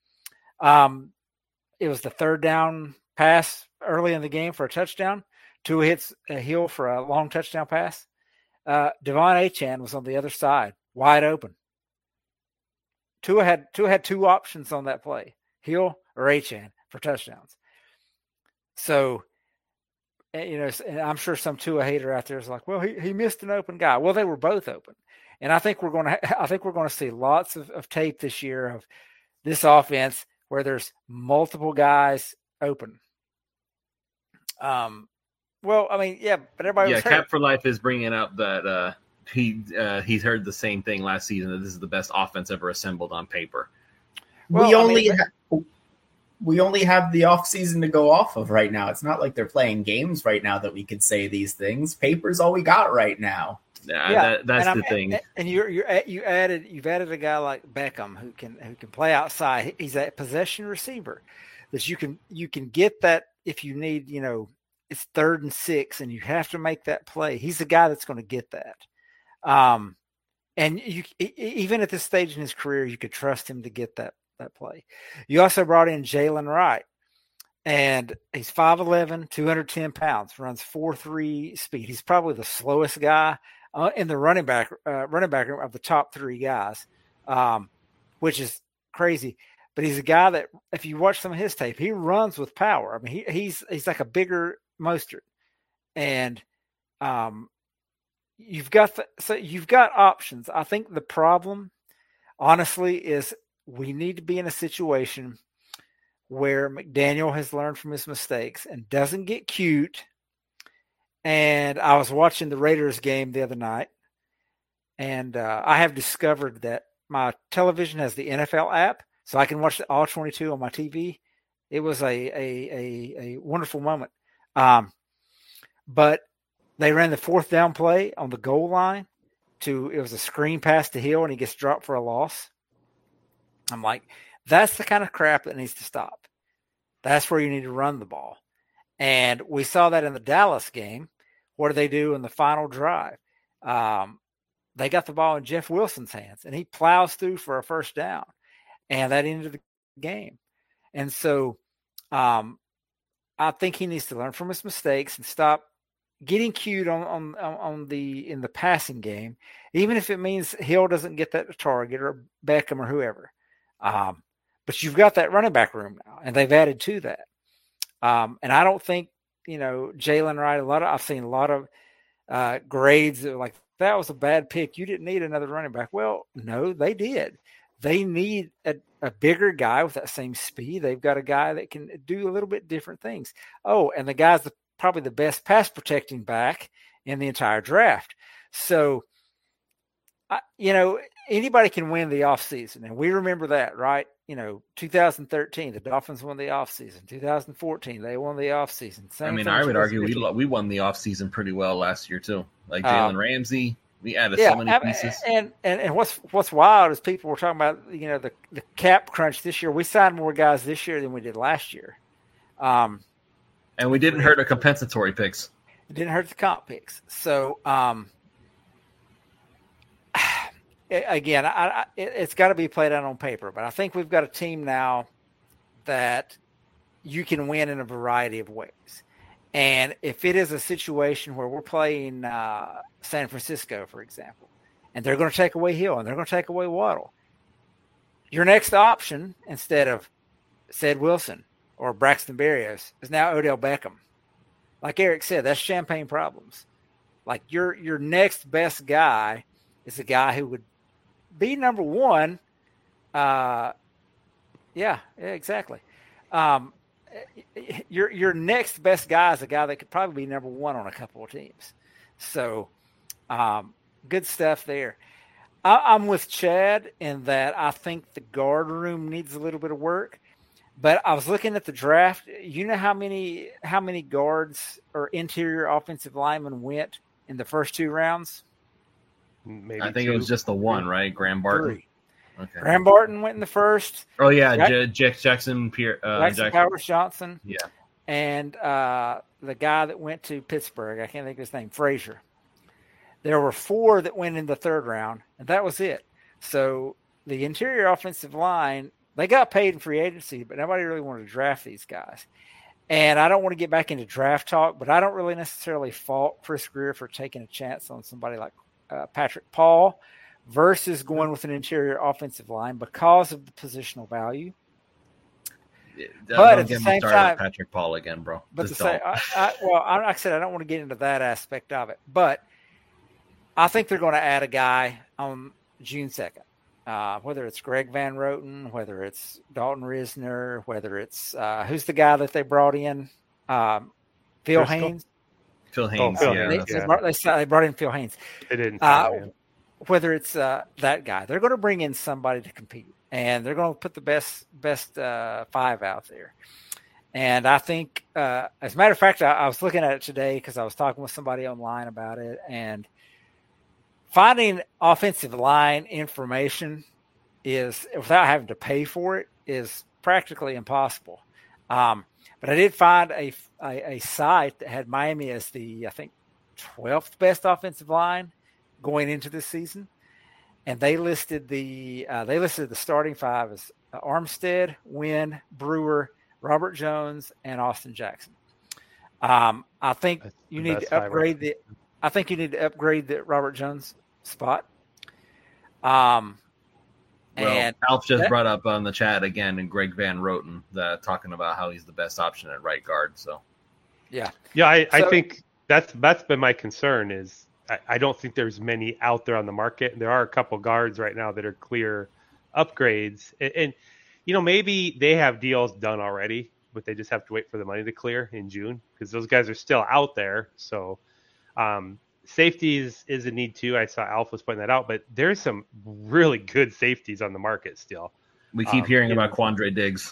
It was the third down pass early in the game for a touchdown. Tua hits a Hill for a long touchdown pass. Devon Achane was on the other side, wide open. Tua had two options on that play, Hill or Achane for touchdowns. So, and I'm sure some Tua hater out there is like, well, he missed an open guy. Well, they were both open. And I think we're going to see lots of tape this year of this offense where there's multiple guys open. Well, I mean, yeah, but everybody was hurt. Cap for Life is bringing up that he's heard the same thing last season, that this is the best offense ever assembled on paper. Well, we only have the off season to go off of right now. It's not like they're playing games right now that we could say these things. Paper's all we got right now. That's the thing. And you've added a guy like Beckham who can play outside. He's a possession receiver that you can get that if you need, it's 3rd and 6 and you have to make that play. He's the guy that's going to get that. And even at this stage in his career, you could trust him to get that play. You also brought in Jalen Wright, and he's 5'11", 210 pounds, runs 4.3 speed. He's probably the slowest guy in the running back room of the top 3 guys, which is crazy. But he's a guy that, if you watch some of his tape, he runs with power. I mean, he's like a bigger Mostert, and you've got options. I think the problem, honestly, is we need to be in a situation where McDaniel has learned from his mistakes and doesn't get cute. And I was watching the Raiders game the other night, and I have discovered that my television has the NFL app, so I can watch all 22 on my TV. It was a wonderful moment. But they ran the 4th down play on the goal line it was a screen pass to Hill, and he gets dropped for a loss. I'm like, that's the kind of crap that needs to stop. That's where you need to run the ball. And we saw that in the Dallas game. What do they do in the final drive? They got the ball in Jeff Wilson's hands, and he plows through for a first down. And that ended the game. And so, I think, the problem, honestly, is we need to be in a situation where McDaniel has learned from his mistakes and doesn't get cute. And you've got options. I think the problem, honestly, is we need to be in a situation where McDaniel has learned from his mistakes and doesn't get cute. And I think he needs to learn from his mistakes and stop getting cute in the passing game, even if it means Hill doesn't get that target or Beckham or whoever. But you've got that running back room now, and they've added to that. And I don't think, Jalen Wright, I've seen a lot of grades that are like, that was a bad pick. You didn't need another running back. Well, no, they did. They need a bigger guy with that same speed. They've got a guy that can do a little bit different things. Oh, and the guy's probably the best pass protecting back in the entire draft. So, anybody can win the offseason, and we remember that, right? 2013, the Dolphins won the offseason. 2014, they won the offseason. I would argue we won the offseason pretty well last year too. Like Jalen Ramsey, we added so many pieces. And what's wild is people were talking about the cap crunch this year. We signed more guys this year than we did last year. And we didn't hurt our compensatory picks. It didn't hurt the comp picks. So again, it's got to be played out on paper, but I think we've got a team now that you can win in a variety of ways. And if it is a situation where we're playing San Francisco, for example, and they're going to take away Hill and they're going to take away Waddle, your next option instead of Ced Wilson or Braxton Berrios is now Odell Beckham. Like Eric said, that's champagne problems. Like your next best guy is a guy who would be number one. Exactly. Your next best guy is a guy that could probably be number one on a couple of teams. So good stuff there. I'm with Chad in that I think the guard room needs a little bit of work. But I was looking at the draft. You know how many guards or interior offensive linemen went in the first 2 rounds? Maybe I think 2. it was just the one, right? Graham Barton. 3. Okay. Graham Barton went in the first. Oh yeah, Jackson Powers Johnson. Yeah, and the guy that went to Pittsburgh, I can't think of his name, Frazier. There were 4 that went in the 3rd round, and that was it. So the interior offensive line, they got paid in free agency, but nobody really wanted to draft these guys. And I don't want to get back into draft talk, but I don't really necessarily fault Chris Grier for taking a chance on somebody like Patrick Paul versus going with an interior offensive line because of the positional value. But at the same time, Patrick Paul again, bro. But like I said, I don't want to get into that aspect of it. But I think they're going to add a guy on June 2nd. Whether it's Greg Van Roten, whether it's Dalton Risner, whether it's who's the guy that they brought in, Phil Haynes. Phil Haynes, They brought in Phil Haynes. They didn't. Whether it's that guy, they're going to bring in somebody to compete, and they're going to put the best 5 out there. And I think, as a matter of fact, I was looking at it today because I was talking with somebody online about it, and finding offensive line information is, without having to pay for it, is practically impossible. But I did find a site that had Miami as the, I think, 12th best offensive line going into this season, and they listed the starting 5 as Armstead, Wynn, Brewer, Robert Jones, and Austin Jackson. I think you need to upgrade the Robert Jones spot. And Alf just brought up on the chat again, and Greg Van Roten talking about how he's the best option at right guard. So, I think that's been my concern. Is I don't think there's many out there on the market. There are a couple guards right now that are clear upgrades, and maybe they have deals done already, but they just have to wait for the money to clear in June because those guys are still out there. So, safeties is a need too. I saw Alf was pointing that out, but there's some really good safeties on the market still. We keep hearing about Quandre Diggs.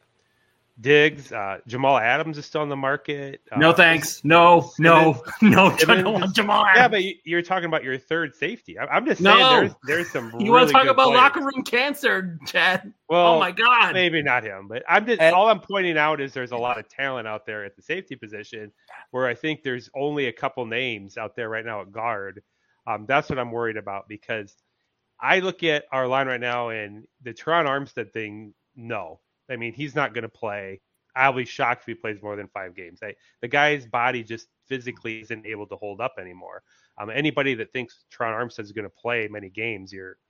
Jamal Adams is still on the market. No thanks. No. Jamal Adams. Yeah, but you're talking about your third safety. I'm just saying there's some really you want to talk about players. Locker room cancer, Chad? Well, oh my God. Maybe not him, but all I'm pointing out is there's a lot of talent out there at the safety position where I think there's only a couple names out there right now at guard. That's what I'm worried about because I look at our line right now and the Teron Armstead thing, no. I mean, he's not going to play. I'll be shocked if he plays more than 5 games. The guy's body just physically isn't able to hold up anymore. Anybody that thinks Teron Armstead is going to play many games,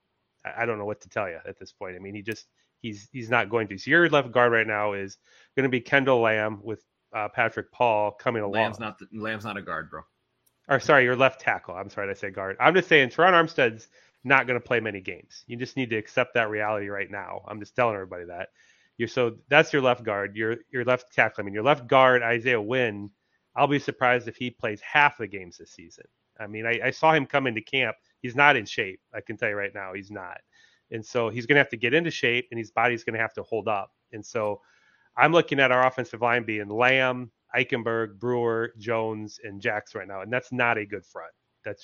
I don't know what to tell you at this point. I mean, he's not going to. So your left guard right now is going to be Kendall Lamb with Patrick Paul coming along. Lamb's not a guard, bro. Or sorry, your left tackle. I'm sorry, I say guard. I'm just saying Teron Armstead's not going to play many games. You just need to accept that reality right now. I'm just telling everybody that. So that's your left guard. Your left tackle. I mean, your left guard, Isaiah Wynn, I'll be surprised if he plays half the games this season. I mean, I saw him come into camp. He's not in shape. I can tell you right now, he's not. And so he's going to have to get into shape, and his body's going to have to hold up. And so I'm looking at our offensive line being Lamb, Eichenberg, Brewer, Jones, and Jackson right now. And that's not a good front.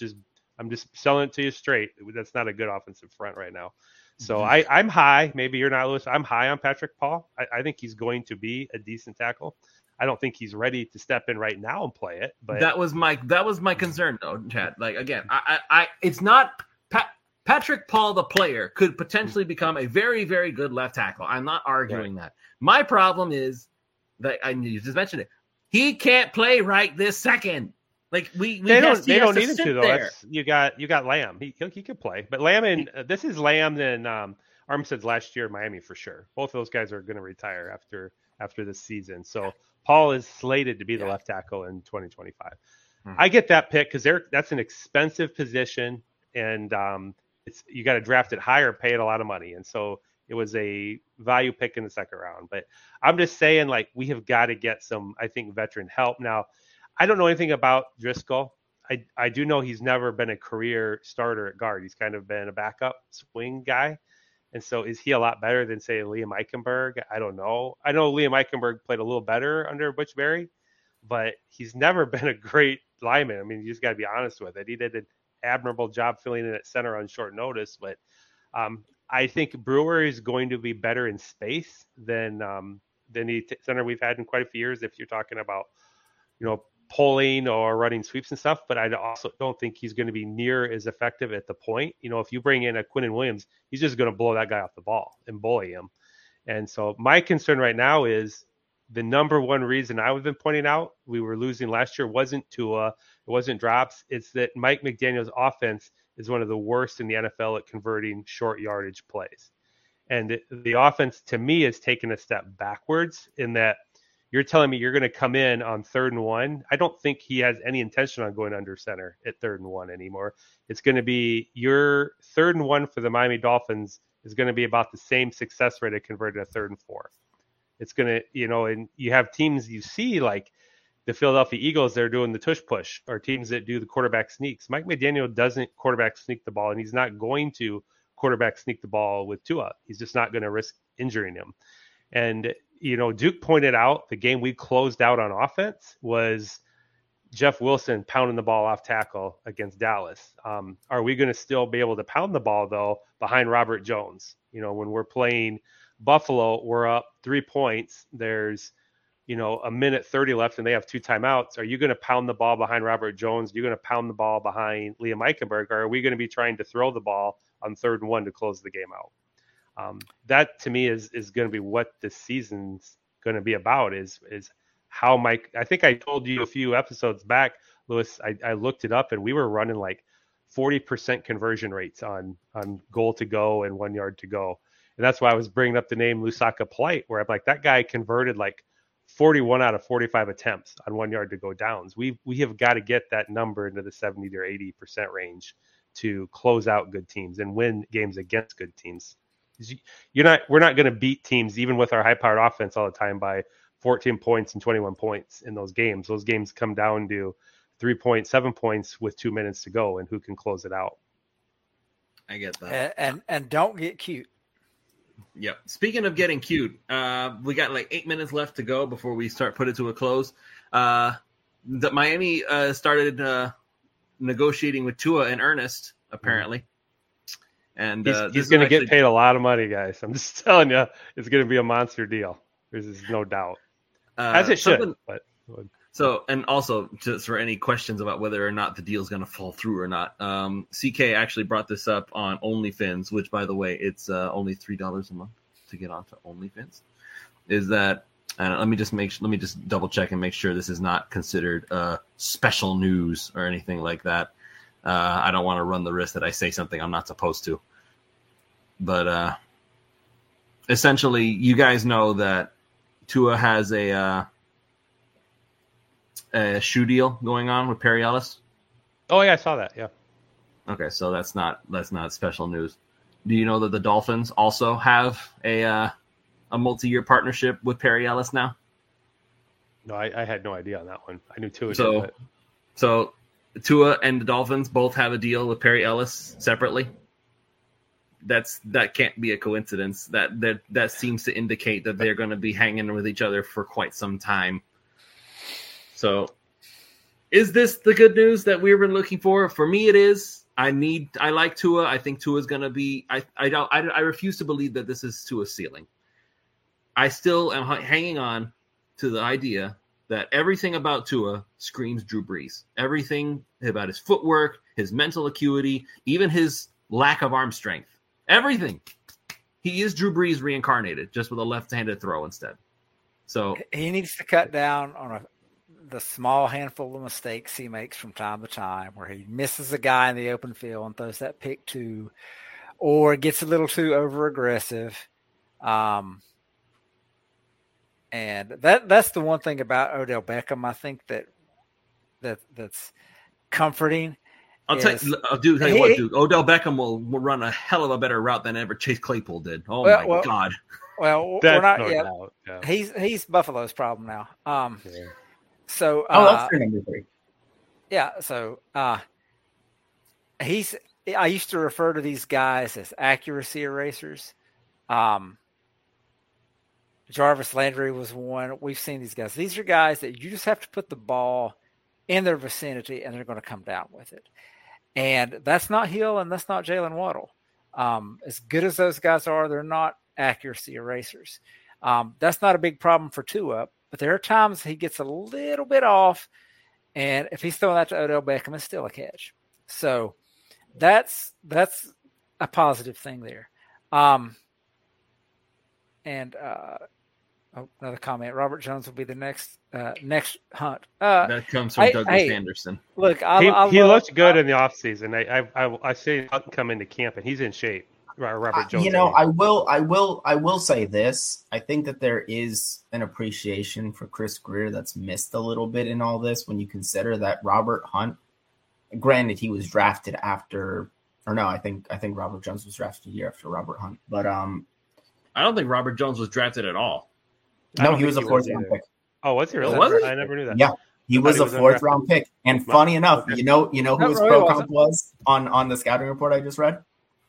I'm just selling it to you straight. That's not a good offensive front right now. So I'm high. Maybe you're not, Lewis. I'm high on Patrick Paul. I think he's going to be a decent tackle. I don't think he's ready to step in right now and play it. But that was my concern, though, Chad. Like, again, it's not Patrick Paul, the player, could potentially become a very, very good left tackle. I'm not arguing that. My problem is that you just mentioned it. He can't play right this second. Like they don't need him to though. You got Lamb. He could play, but Lamb and this is Lamb and Armstead's last year in Miami for sure. Both of those guys are going to retire after this season. So Paul is slated to be the left tackle in 2025. I get that pick because that's an expensive position, and you got to draft it higher, pay it a lot of money, and so it was a value pick in the second round. But I'm just saying, like, we have got to get some, I think, veteran help now. I don't know anything about Driscoll. I do know he's never been a career starter at guard. He's kind of been a backup swing guy. And so is he a lot better than, say, Liam Eichenberg? I don't know. I know Liam Eichenberg played a little better under Butch Berry, but he's never been a great lineman. I mean, you just got to be honest with it. He did an admirable job filling in at center on short notice, but I think Brewer is going to be better in space than the center we've had in quite a few years if you're talking about, pulling or running sweeps and stuff, but I also don't think he's going to be near as effective at the point. If you bring in a Quinnen Williams, he's just going to blow that guy off the ball and bully him. And so my concern right now is the number one reason I've been pointing out we were losing last year wasn't Tua, it wasn't drops. It's that Mike McDaniel's offense is one of the worst in the NFL at converting short yardage plays. And the offense, to me, has taken a step backwards in that you're telling me you're going to come in on 3rd and 1. I don't think he has any intention on going under center at 3rd and 1 anymore. It's going to be your 3rd and 1 for the Miami Dolphins is going to be about the same success rate of converting a 3rd and 4. It's going to, and you have teams you see like the Philadelphia Eagles, they're doing the tush push, or teams that do the quarterback sneaks. Mike McDaniel doesn't quarterback sneak the ball, and he's not going to quarterback sneak the ball with Tua. He's just not going to risk injuring him. And, Duke pointed out the game we closed out on offense was Jeff Wilson pounding the ball off tackle against Dallas. Are we going to still be able to pound the ball, though, behind Robert Jones? When we're playing Buffalo, we're up 3 points. There's, a minute 30 left and they have 2 timeouts. Are you going to pound the ball behind Robert Jones? Are you going to pound the ball behind Liam Eichenberg? Or are we going to be trying to throw the ball on 3rd and 1 to close the game out? That to me is going to be what this season's going to be about is how Mike, I think I told you a few episodes back, Lewis, I looked it up and we were running like 40% conversion rates on goal to go and 1 yard to go. And that's why I was bringing up the name Lusaka Polite, where I'm like, that guy converted like 41 out of 45 attempts on 1 yard to go downs. We have got to get that number into the 70 to 80% range to close out good teams and win games against good teams. We're not going to beat teams even with our high-powered offense all the time by 14 points and 21 points in those games. Those games come down to 3 points, 7 points with 2 minutes to go, and who can close it out. I get that. And don't get cute. Yep. Speaking of getting cute, we got like 8 minutes left to go before we put it to a close. Miami started negotiating with Tua in earnest, apparently. And he's going to get paid a lot of money, guys. I'm just telling you, it's going to be a monster deal. There's no doubt. As it should. So, and also, just for any questions about whether or not the deal is going to fall through or not, CK actually brought this up on OnlyFins, which, by the way, it's only $3 a month to get onto OnlyFins. Is that let me just double check and make sure this is not considered special news or anything like that. I don't want to run the risk that I say something I'm not supposed to. But essentially, you guys know that Tua has a shoe deal going on with Perry Ellis. Oh yeah, I saw that. Yeah. Okay, so that's not special news. Do you know that the Dolphins also have a multi-year partnership with Perry Ellis now? No, I had no idea on that one. I knew Tua. So Tua and the Dolphins both have a deal with Perry Ellis separately. That can't be a coincidence. That seems to indicate that they're going to be hanging with each other for quite some time. So, is this the good news that we were looking for? For me, it is. I like Tua. I think Tua is going to be. I refuse to believe that this is Tua's ceiling. I still am hanging on to the idea that everything about Tua screams Drew Brees. Everything about his footwork, his mental acuity, even his lack of arm strength. Everything. He is Drew Brees reincarnated, just with a left-handed throw instead. So he needs to cut down on the small handful of mistakes he makes from time to time, where he misses a guy in the open field and throws that pick two, or gets a little too over-aggressive. And that's the one thing about Odell Beckham, I think that's comforting. I'll tell you what, dude. Odell Beckham will run a hell of a better route than ever Chase Claypool did. Oh my God. Well, that's we're not no yet. doubt. Yeah. He's Buffalo's problem now. Yeah. So that's number 3. Yeah. So I used to refer to these guys as accuracy erasers. Jarvis Landry was one. We've seen these guys. These are guys that you just have to put the ball in their vicinity and they're going to come down with it. And that's not Hill and that's not Jalen Waddle. As good as those guys are, they're not accuracy erasers. That's not a big problem for Tua, but there are times he gets a little bit off, and if he's throwing that to Odell Beckham, it's still a catch. So that's a positive thing there. Another comment. Robert Jones will be the next hunt. That comes from Douglas Anderson. Look, he looked good in the offseason. I see him come into camp, and he's in shape. Robert Jones. I will say this. I think that there is an appreciation for Chris Grier that's missed a little bit in all this when you consider that Robert Hunt, granted he was drafted after, or no, I think Robert Jones was drafted a year after Robert Hunt, but I don't think Robert Jones was drafted at all. No, he was a 4th round pick. Oh, was he really? I never knew that. Yeah, he was a 4th round pick. And funny enough, you know who his pro comp was on the scouting report I just read?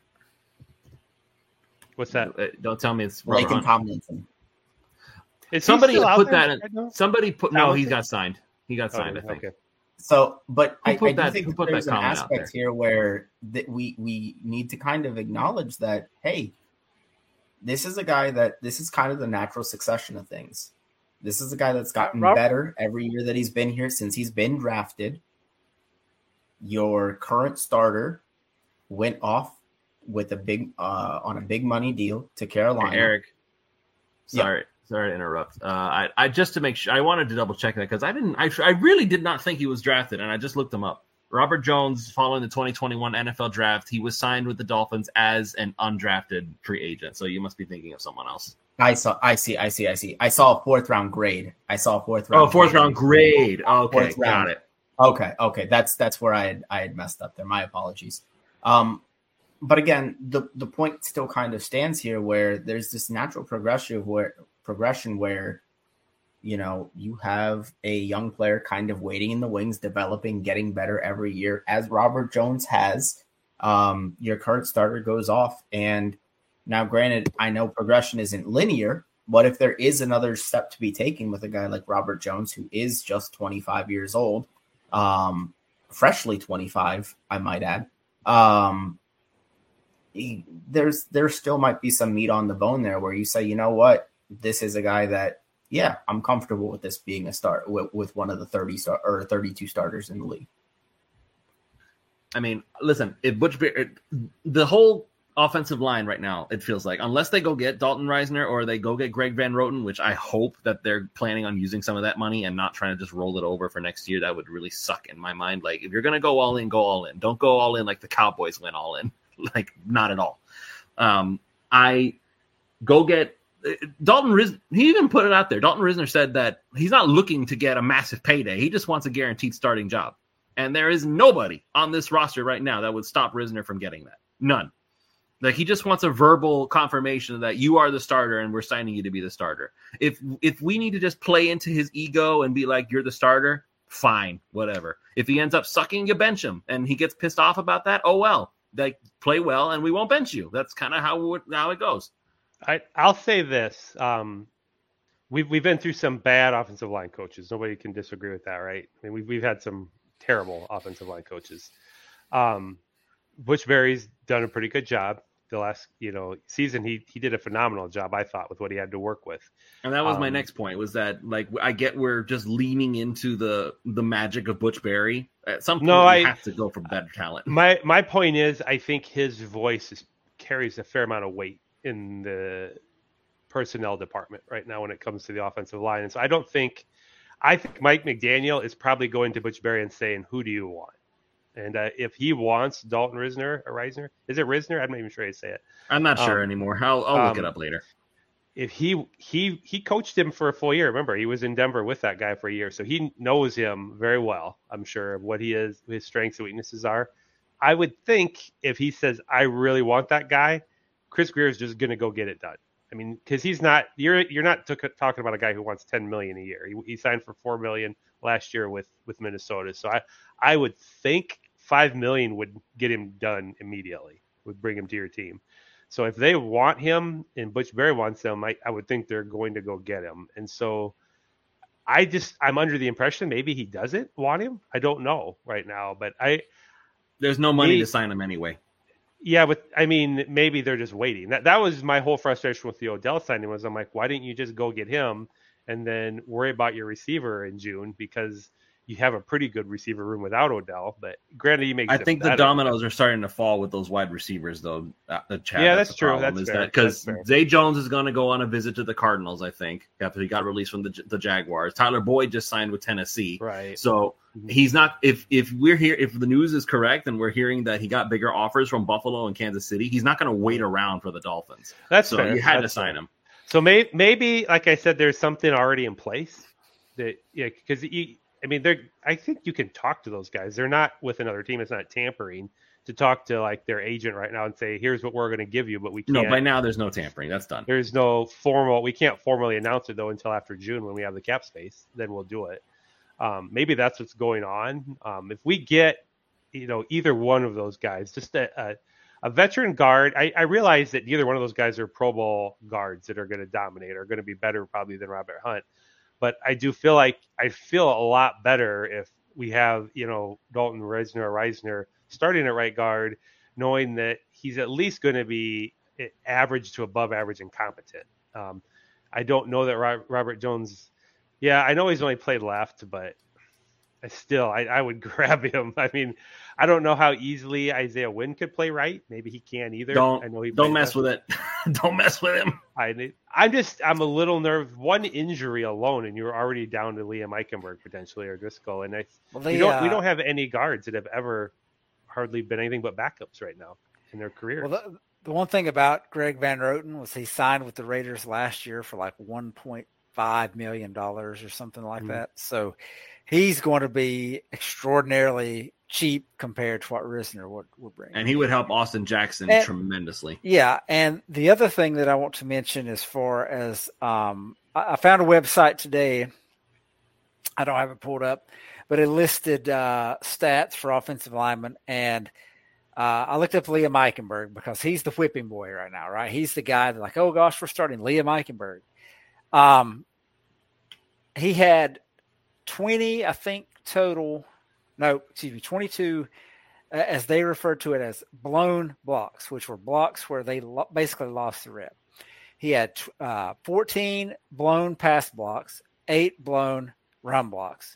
What's that? Don't tell me it's Laken Tomlinson. Somebody put that in. Somebody put. No, he got signed. He got signed, I think. Okay. So, but I do think there's an aspect here where we need to kind of acknowledge that, hey, this is a guy this is kind of the natural succession of things. This is a guy that's gotten better every year that he's been here since he's been drafted. Your current starter went off with a big on a big money deal to Carolina. Hey, Eric, sorry to interrupt. I just to make sure, I wanted to double check that because I really did not think he was drafted, and I just looked him up. Robert Jones, following the 2021 NFL draft, he was signed with the Dolphins as an undrafted free agent. So you must be thinking of someone else. I see. I saw a 4th round grade. Oh, 4th round grade. Okay, got it. Okay. That's where I had messed up there. My apologies. But again, the point still kind of stands here where there's this natural progression where, you have a young player kind of waiting in the wings, developing, getting better every year, as Robert Jones has. Your current starter goes off. And now, granted, I know progression isn't linear. What if there is another step to be taken with a guy like Robert Jones, who is just 25 years old, freshly 25, I might add. There still might be some meat on the bone there where you say, you know what, this is a guy that, yeah, I'm comfortable with this being a start with one of the 32 starters in the league. I mean, listen, if the whole offensive line right now, it feels like, unless they go get Dalton Reisner or they go get Greg Van Roten, which I hope that they're planning on using some of that money and not trying to just roll it over for next year. That would really suck in my mind. Like, if you're going to go all in, go all in. Don't go all in like the Cowboys went all in. Like, not at all. I go get Dalton Risner. He even put it out there. Dalton Risner said that he's not looking to get a massive payday. He just wants a guaranteed starting job. And there is nobody on this roster right now that would stop Risner from getting that. None. Like, he just wants a verbal confirmation that you are the starter and we're signing you to be the starter. If we need to just play into his ego and be like, you're the starter, fine, whatever. If he ends up sucking, you bench him, and he gets pissed off about that, oh well. Like, play well and we won't bench you. That's kind of how it goes. I'll say this. We've been through some bad offensive line coaches. Nobody can disagree with that, right? I mean, we've had some terrible offensive line coaches. Butch Berry's done a pretty good job. The last, season, he did a phenomenal job, I thought, with what he had to work with. And that was my next point, was that, like, I get we're just leaning into the magic of Butch Berry. At some point, you have to go for better talent. My point is, I think his voice carries a fair amount of weight in the personnel department right now when it comes to the offensive line. And so I think Mike McDaniel is probably going to Butch Berry and saying, who do you want? And if he wants Dalton Risner or Reisner, is it Risner? I'm not even sure how to say it. I'm not sure anymore. I'll look it up later. If he coached him for a full year. Remember, he was in Denver with that guy for a year, so he knows him very well. I'm sure of what he is, his strengths and weaknesses are. I would think if he says, I really want that guy, Chris Grier is just going to go get it done. I mean, because he's not. You're not talking about a guy who wants $10 million a year. He signed for $4 million last year with Minnesota. So I would think $5 million would get him done immediately. Would bring him to your team. So if they want him and Butch Berry wants him, I would think they're going to go get him. And so I'm under the impression maybe he doesn't want him. I don't know right now, but there's no money to sign him anyway. Yeah, but I mean, maybe they're just waiting. That was my whole frustration with the Odell signing, was I'm like, why didn't you just go get him and then worry about your receiver in June? Because you have a pretty good receiver room without Odell. But granted, he makes. I think the dominoes are starting to fall with those wide receivers, though. Chad, yeah, that's true. That's fair. Because Zay Jones is going to go on a visit to the Cardinals, I think, after he got released from the Jaguars. Tyler Boyd just signed with Tennessee, right? So he's not. If we're here, if the news is correct, and we're hearing that he got bigger offers from Buffalo and Kansas City, he's not going to wait around for the Dolphins. That's so fair. You had to sign him. So maybe, like I said, there's something already in place that, because I think you can talk to those guys. They're not with another team. It's not tampering to talk to like their agent right now and say, here's what we're going to give you, but we can't. No, by now there's no tampering. That's done. There's no we can't formally announce it though until after June when we have the cap space. Then we'll do it. Maybe that's what's going on. If we get, either one of those guys, just a veteran guard. I realize that neither one of those guys are Pro Bowl guards that are going to dominate, are going to be better probably than Robert Hunt. But I do feel like a lot better if we have, Dalton Reisner starting at right guard, knowing that he's at least going to be average to above average and competent. I don't know that Robert Jones. Yeah, I know he's only played left, but I would grab him. I mean, I don't know how easily Isaiah Wynn could play right. Maybe he can't either. Don't mess with it. Don't mess with him. I'm a little nervous. One injury alone, and you're already down to Liam Eichenberg potentially, or Driscoll. And we don't have any guards that have ever hardly been anything but backups right now in their career. Well, the one thing about Greg Van Roten was he signed with the Raiders last year for like $1.5 million or something like that. So he's going to be extraordinarily cheap compared to what Risner would bring. And he would help Austin Jackson tremendously. Yeah. And the other thing that I want to mention as far as I found a website today. I don't have it pulled up, but it listed stats for offensive linemen. And I looked up Liam Eichenberg because he's the whipping boy right now, right? He's the guy that's like, oh gosh, we're starting Liam Eichenberg. He had 20, I think, total. No, excuse me, 22, as they referred to it as blown blocks, which were blocks where they basically lost the rep. He had 14 blown pass blocks, 8 blown run blocks.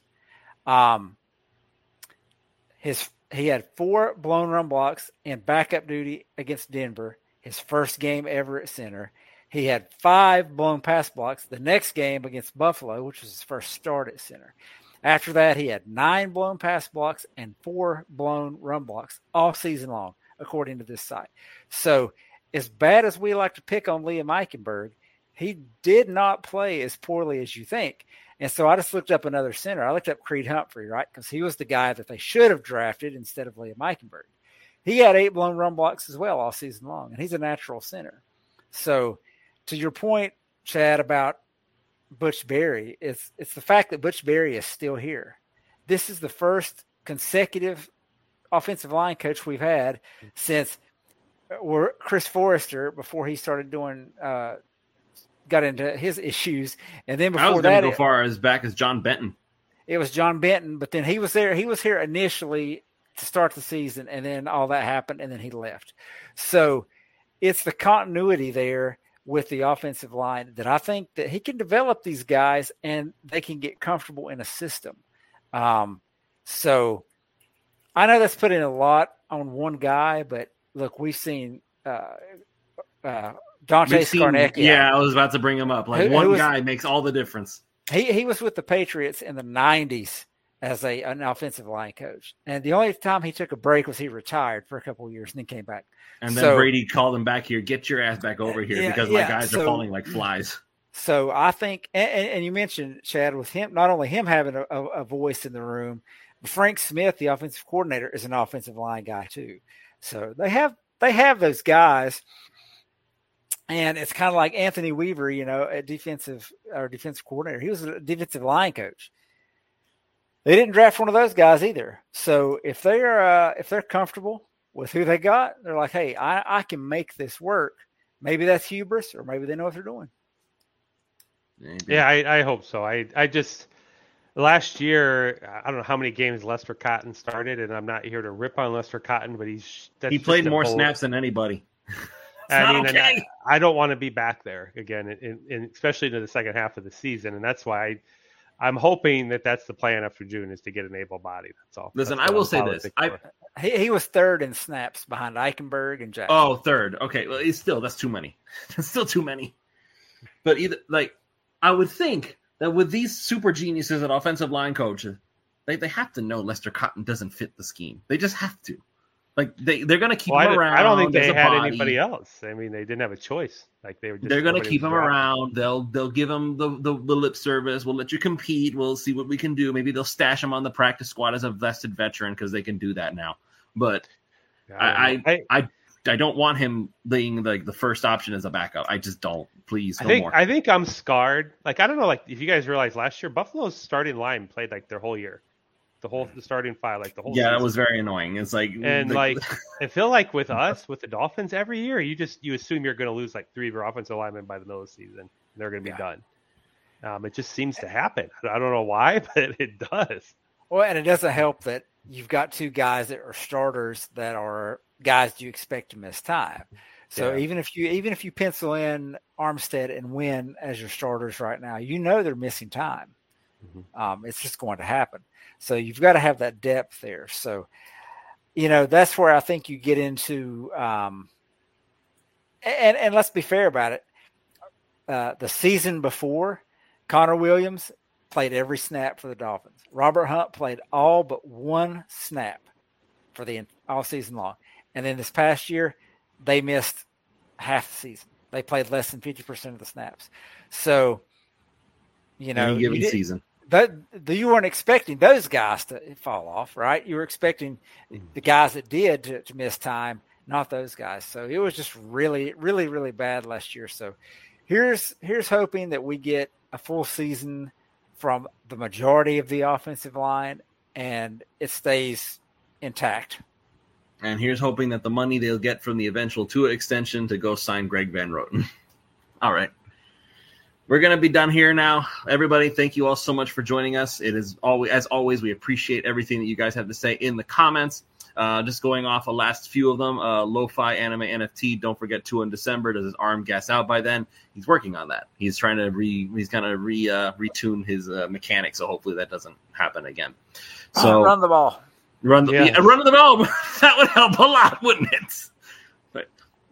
He had 4 blown run blocks in backup duty against Denver. his first game ever at center. He had 5 blown pass blocks the next game against Buffalo, which was his first start at center. After that, he had 9 blown pass blocks and 4 blown run blocks all season long, according to this site. So as bad as we like to pick on Liam Eichenberg, he did not play as poorly as you think. And so I just looked up another center. I looked up Creed Humphrey, right? Because he was the guy that they should have drafted instead of Liam Eichenberg. He had 8 blown run blocks as well all season long, and he's a natural center. So to your point, Chad, about Butch Berry, it's the fact that Butch Berry is still here. This is the first consecutive offensive line coach we've had since Chris Forrester, before he started doing got into his issues, and then before I was that, go far as back as John Benton. It was John Benton, but then he was there. He was here initially to start the season, and then all that happened, and then he left. So it's the continuity there with the offensive line that I think that he can develop these guys, and they can get comfortable in a system. So I know that's putting a lot on one guy, but look, we've seen Dante Scarnecchia. Yeah, I was about to bring him up. Like one guy makes all the difference. He was with the Patriots in the 90s as an offensive line coach. And the only time he took a break was he retired for a couple of years and then came back. And then Brady called him back here, get your ass back over here because my guys are falling like flies. So I think, and you mentioned, Chad, with him, not only him having a voice in the room, but Frank Smith, the offensive coordinator, is an offensive line guy too. So they have those guys. And it's kind of like Anthony Weaver, a defensive coordinator. He was a defensive line coach. They didn't draft one of those guys either. So if they're comfortable with who they got, they're like, hey, I can make this work. Maybe that's hubris, or maybe they know what they're doing. Yeah, I hope so. I just last year, I don't know how many games Lester Cotton started, and I'm not here to rip on Lester Cotton, but he played more snaps than anybody. I don't want to be back there again, and especially into the second half of the season, and that's why I'm hoping that that's the plan after June is to get an able body. That's all. Listen, I will say this: he was third in snaps behind Eichenberg and Jackson. Oh, third. Okay, well, that's too many. That's still too many. But I would think that with these super geniuses at offensive line coaches, they have to know Lester Cotton doesn't fit the scheme. They just have to. Like they're going to keep him around. I don't think they had anybody else. I mean, they didn't have a choice. Like they're going to keep him around. They'll give him the lip service. We'll let you compete. We'll see what we can do. Maybe they'll stash him on the practice squad as a vested veteran because they can do that now. But I don't want him being like the first option as a backup. I just don't. Please, more. I think I'm scarred. Like I don't know. Like if you guys realize last year, Buffalo's starting line played like their whole year. The starting five, like the whole season. That was very annoying. It's like, and I feel like with us, with the Dolphins, every year you assume you're going to lose like 3 of your offensive linemen by the middle of the season. And they're going to be done. It just seems to happen. I don't know why, but it does. Well, and it doesn't help that you've got 2 guys that are starters that are guys you expect to miss time. So even if you pencil in Armstead and Wynn as your starters right now, they're missing time. Mm-hmm. It's just going to happen. So you've got to have that depth there. So, that's where I think you get into and let's be fair about it. The season before, Connor Williams played every snap for the Dolphins. Robert Hunt played all but 1 snap for all season long. And then this past year, they missed half the season. They played less than 50% of the snaps. So, any given season. You weren't expecting those guys to fall off, right? You were expecting the guys that did to miss time, not those guys. So it was just really, really, really bad last year. So here's hoping that we get a full season from the majority of the offensive line and it stays intact. And here's hoping that the money they'll get from the eventual Tua extension to go sign Greg Van Roten. All right. We're going to be done here now. Everybody, thank you all so much for joining us. It is always, as always, we appreciate everything that you guys have to say in the comments. Just going off a last few of them. Lo-Fi Anime NFT. Don't forget Tua in December. Does his arm gas out by then? He's working on that. He's trying to retune his mechanics. So hopefully that doesn't happen again. So run the ball. Run the ball. That would help a lot, wouldn't it? But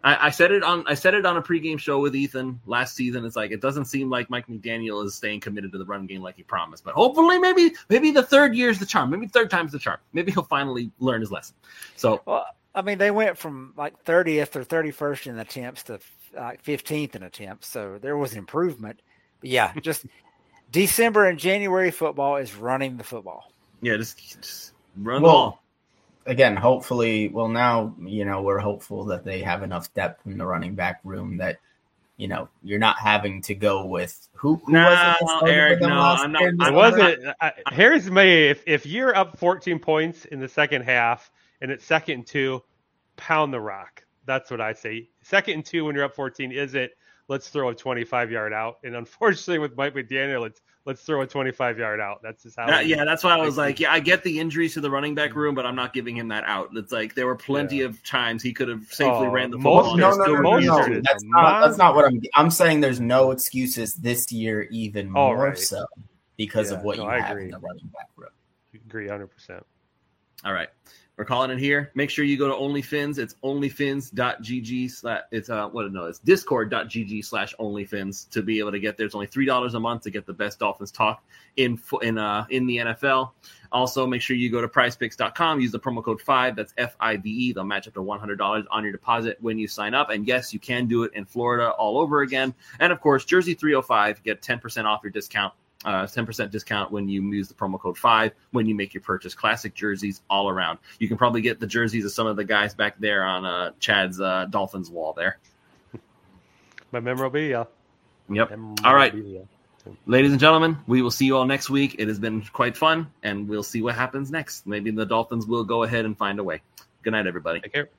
I said it on a pregame show with Ethan last season. It's like it doesn't seem like Mike McDaniel is staying committed to the run game like he promised. But hopefully, maybe the third year's the charm. Maybe third time's the charm. Maybe he'll finally learn his lesson. So, well, I mean, they went from like 30th or 31st in attempts to like 15th in attempts, so there was an improvement. But yeah, just December and January football is running the football. Yeah, just run the ball. Again, hopefully, now, we're hopeful that they have enough depth in the running back room that, you're not having to go with who no, Eric, no, I'm not. It wasn't. Here's me. If you're up 14 points in the second half and it's 2nd and 2, pound the rock. That's what I say. 2nd and 2 when you're up 14 isn't let's throw a 25-yard out. And unfortunately with Mike McDaniel, let's throw a 25-yard out. That's just how. That's why I was like, I get the injuries to the running back room, but I'm not giving him that out. It's like there were plenty of times he could have safely ran the football. No. That's not what I'm saying. There's no excuses this year, even more so because of what you have in the running back room. Agree 100%. All right. We're calling it here. Make sure you go to OnlyFins. It's onlyfins.gg. It's discord.gg/onlyfins to be able to get there. It's only $3 a month to get the best Dolphins talk in the NFL. Also, make sure you go to prizepicks.com. Use the promo code 5. That's FIVE. They'll match up to $100 on your deposit when you sign up. And yes, you can do it in Florida all over again. And of course, Jersey 305. Get 10% off your discount. 10% discount when you use the promo code 5 when you make your purchase. Classic jerseys all around. You can probably get the jerseys of some of the guys back there on Chad's Dolphins wall there. My memorabilia. Yep. All right. Ladies and gentlemen, we will see you all next week. It has been quite fun, and we'll see what happens next. Maybe the Dolphins will go ahead and find a way. Good night, everybody. Take care.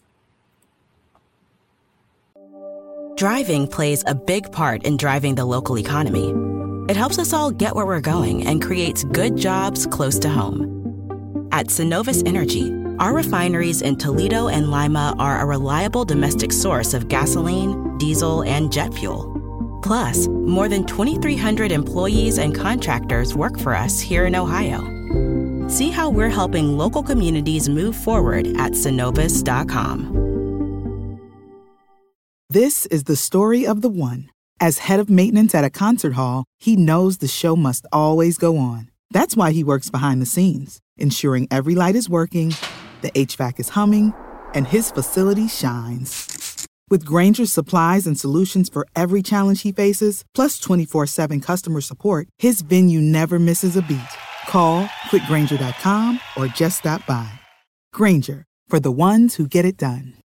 Driving plays a big part in driving the local economy. It helps us all get where we're going and creates good jobs close to home. At Synovus Energy, our refineries in Toledo and Lima are a reliable domestic source of gasoline, diesel, and jet fuel. Plus, more than 2,300 employees and contractors work for us here in Ohio. See how we're helping local communities move forward at Synovus.com. This is the story of the one. As head of maintenance at a concert hall, he knows the show must always go on. That's why he works behind the scenes, ensuring every light is working, the HVAC is humming, and his facility shines. With Grainger's supplies and solutions for every challenge he faces, plus 24/7 customer support, his venue never misses a beat. Call quickgrainger.com or just stop by. Grainger, for the ones who get it done.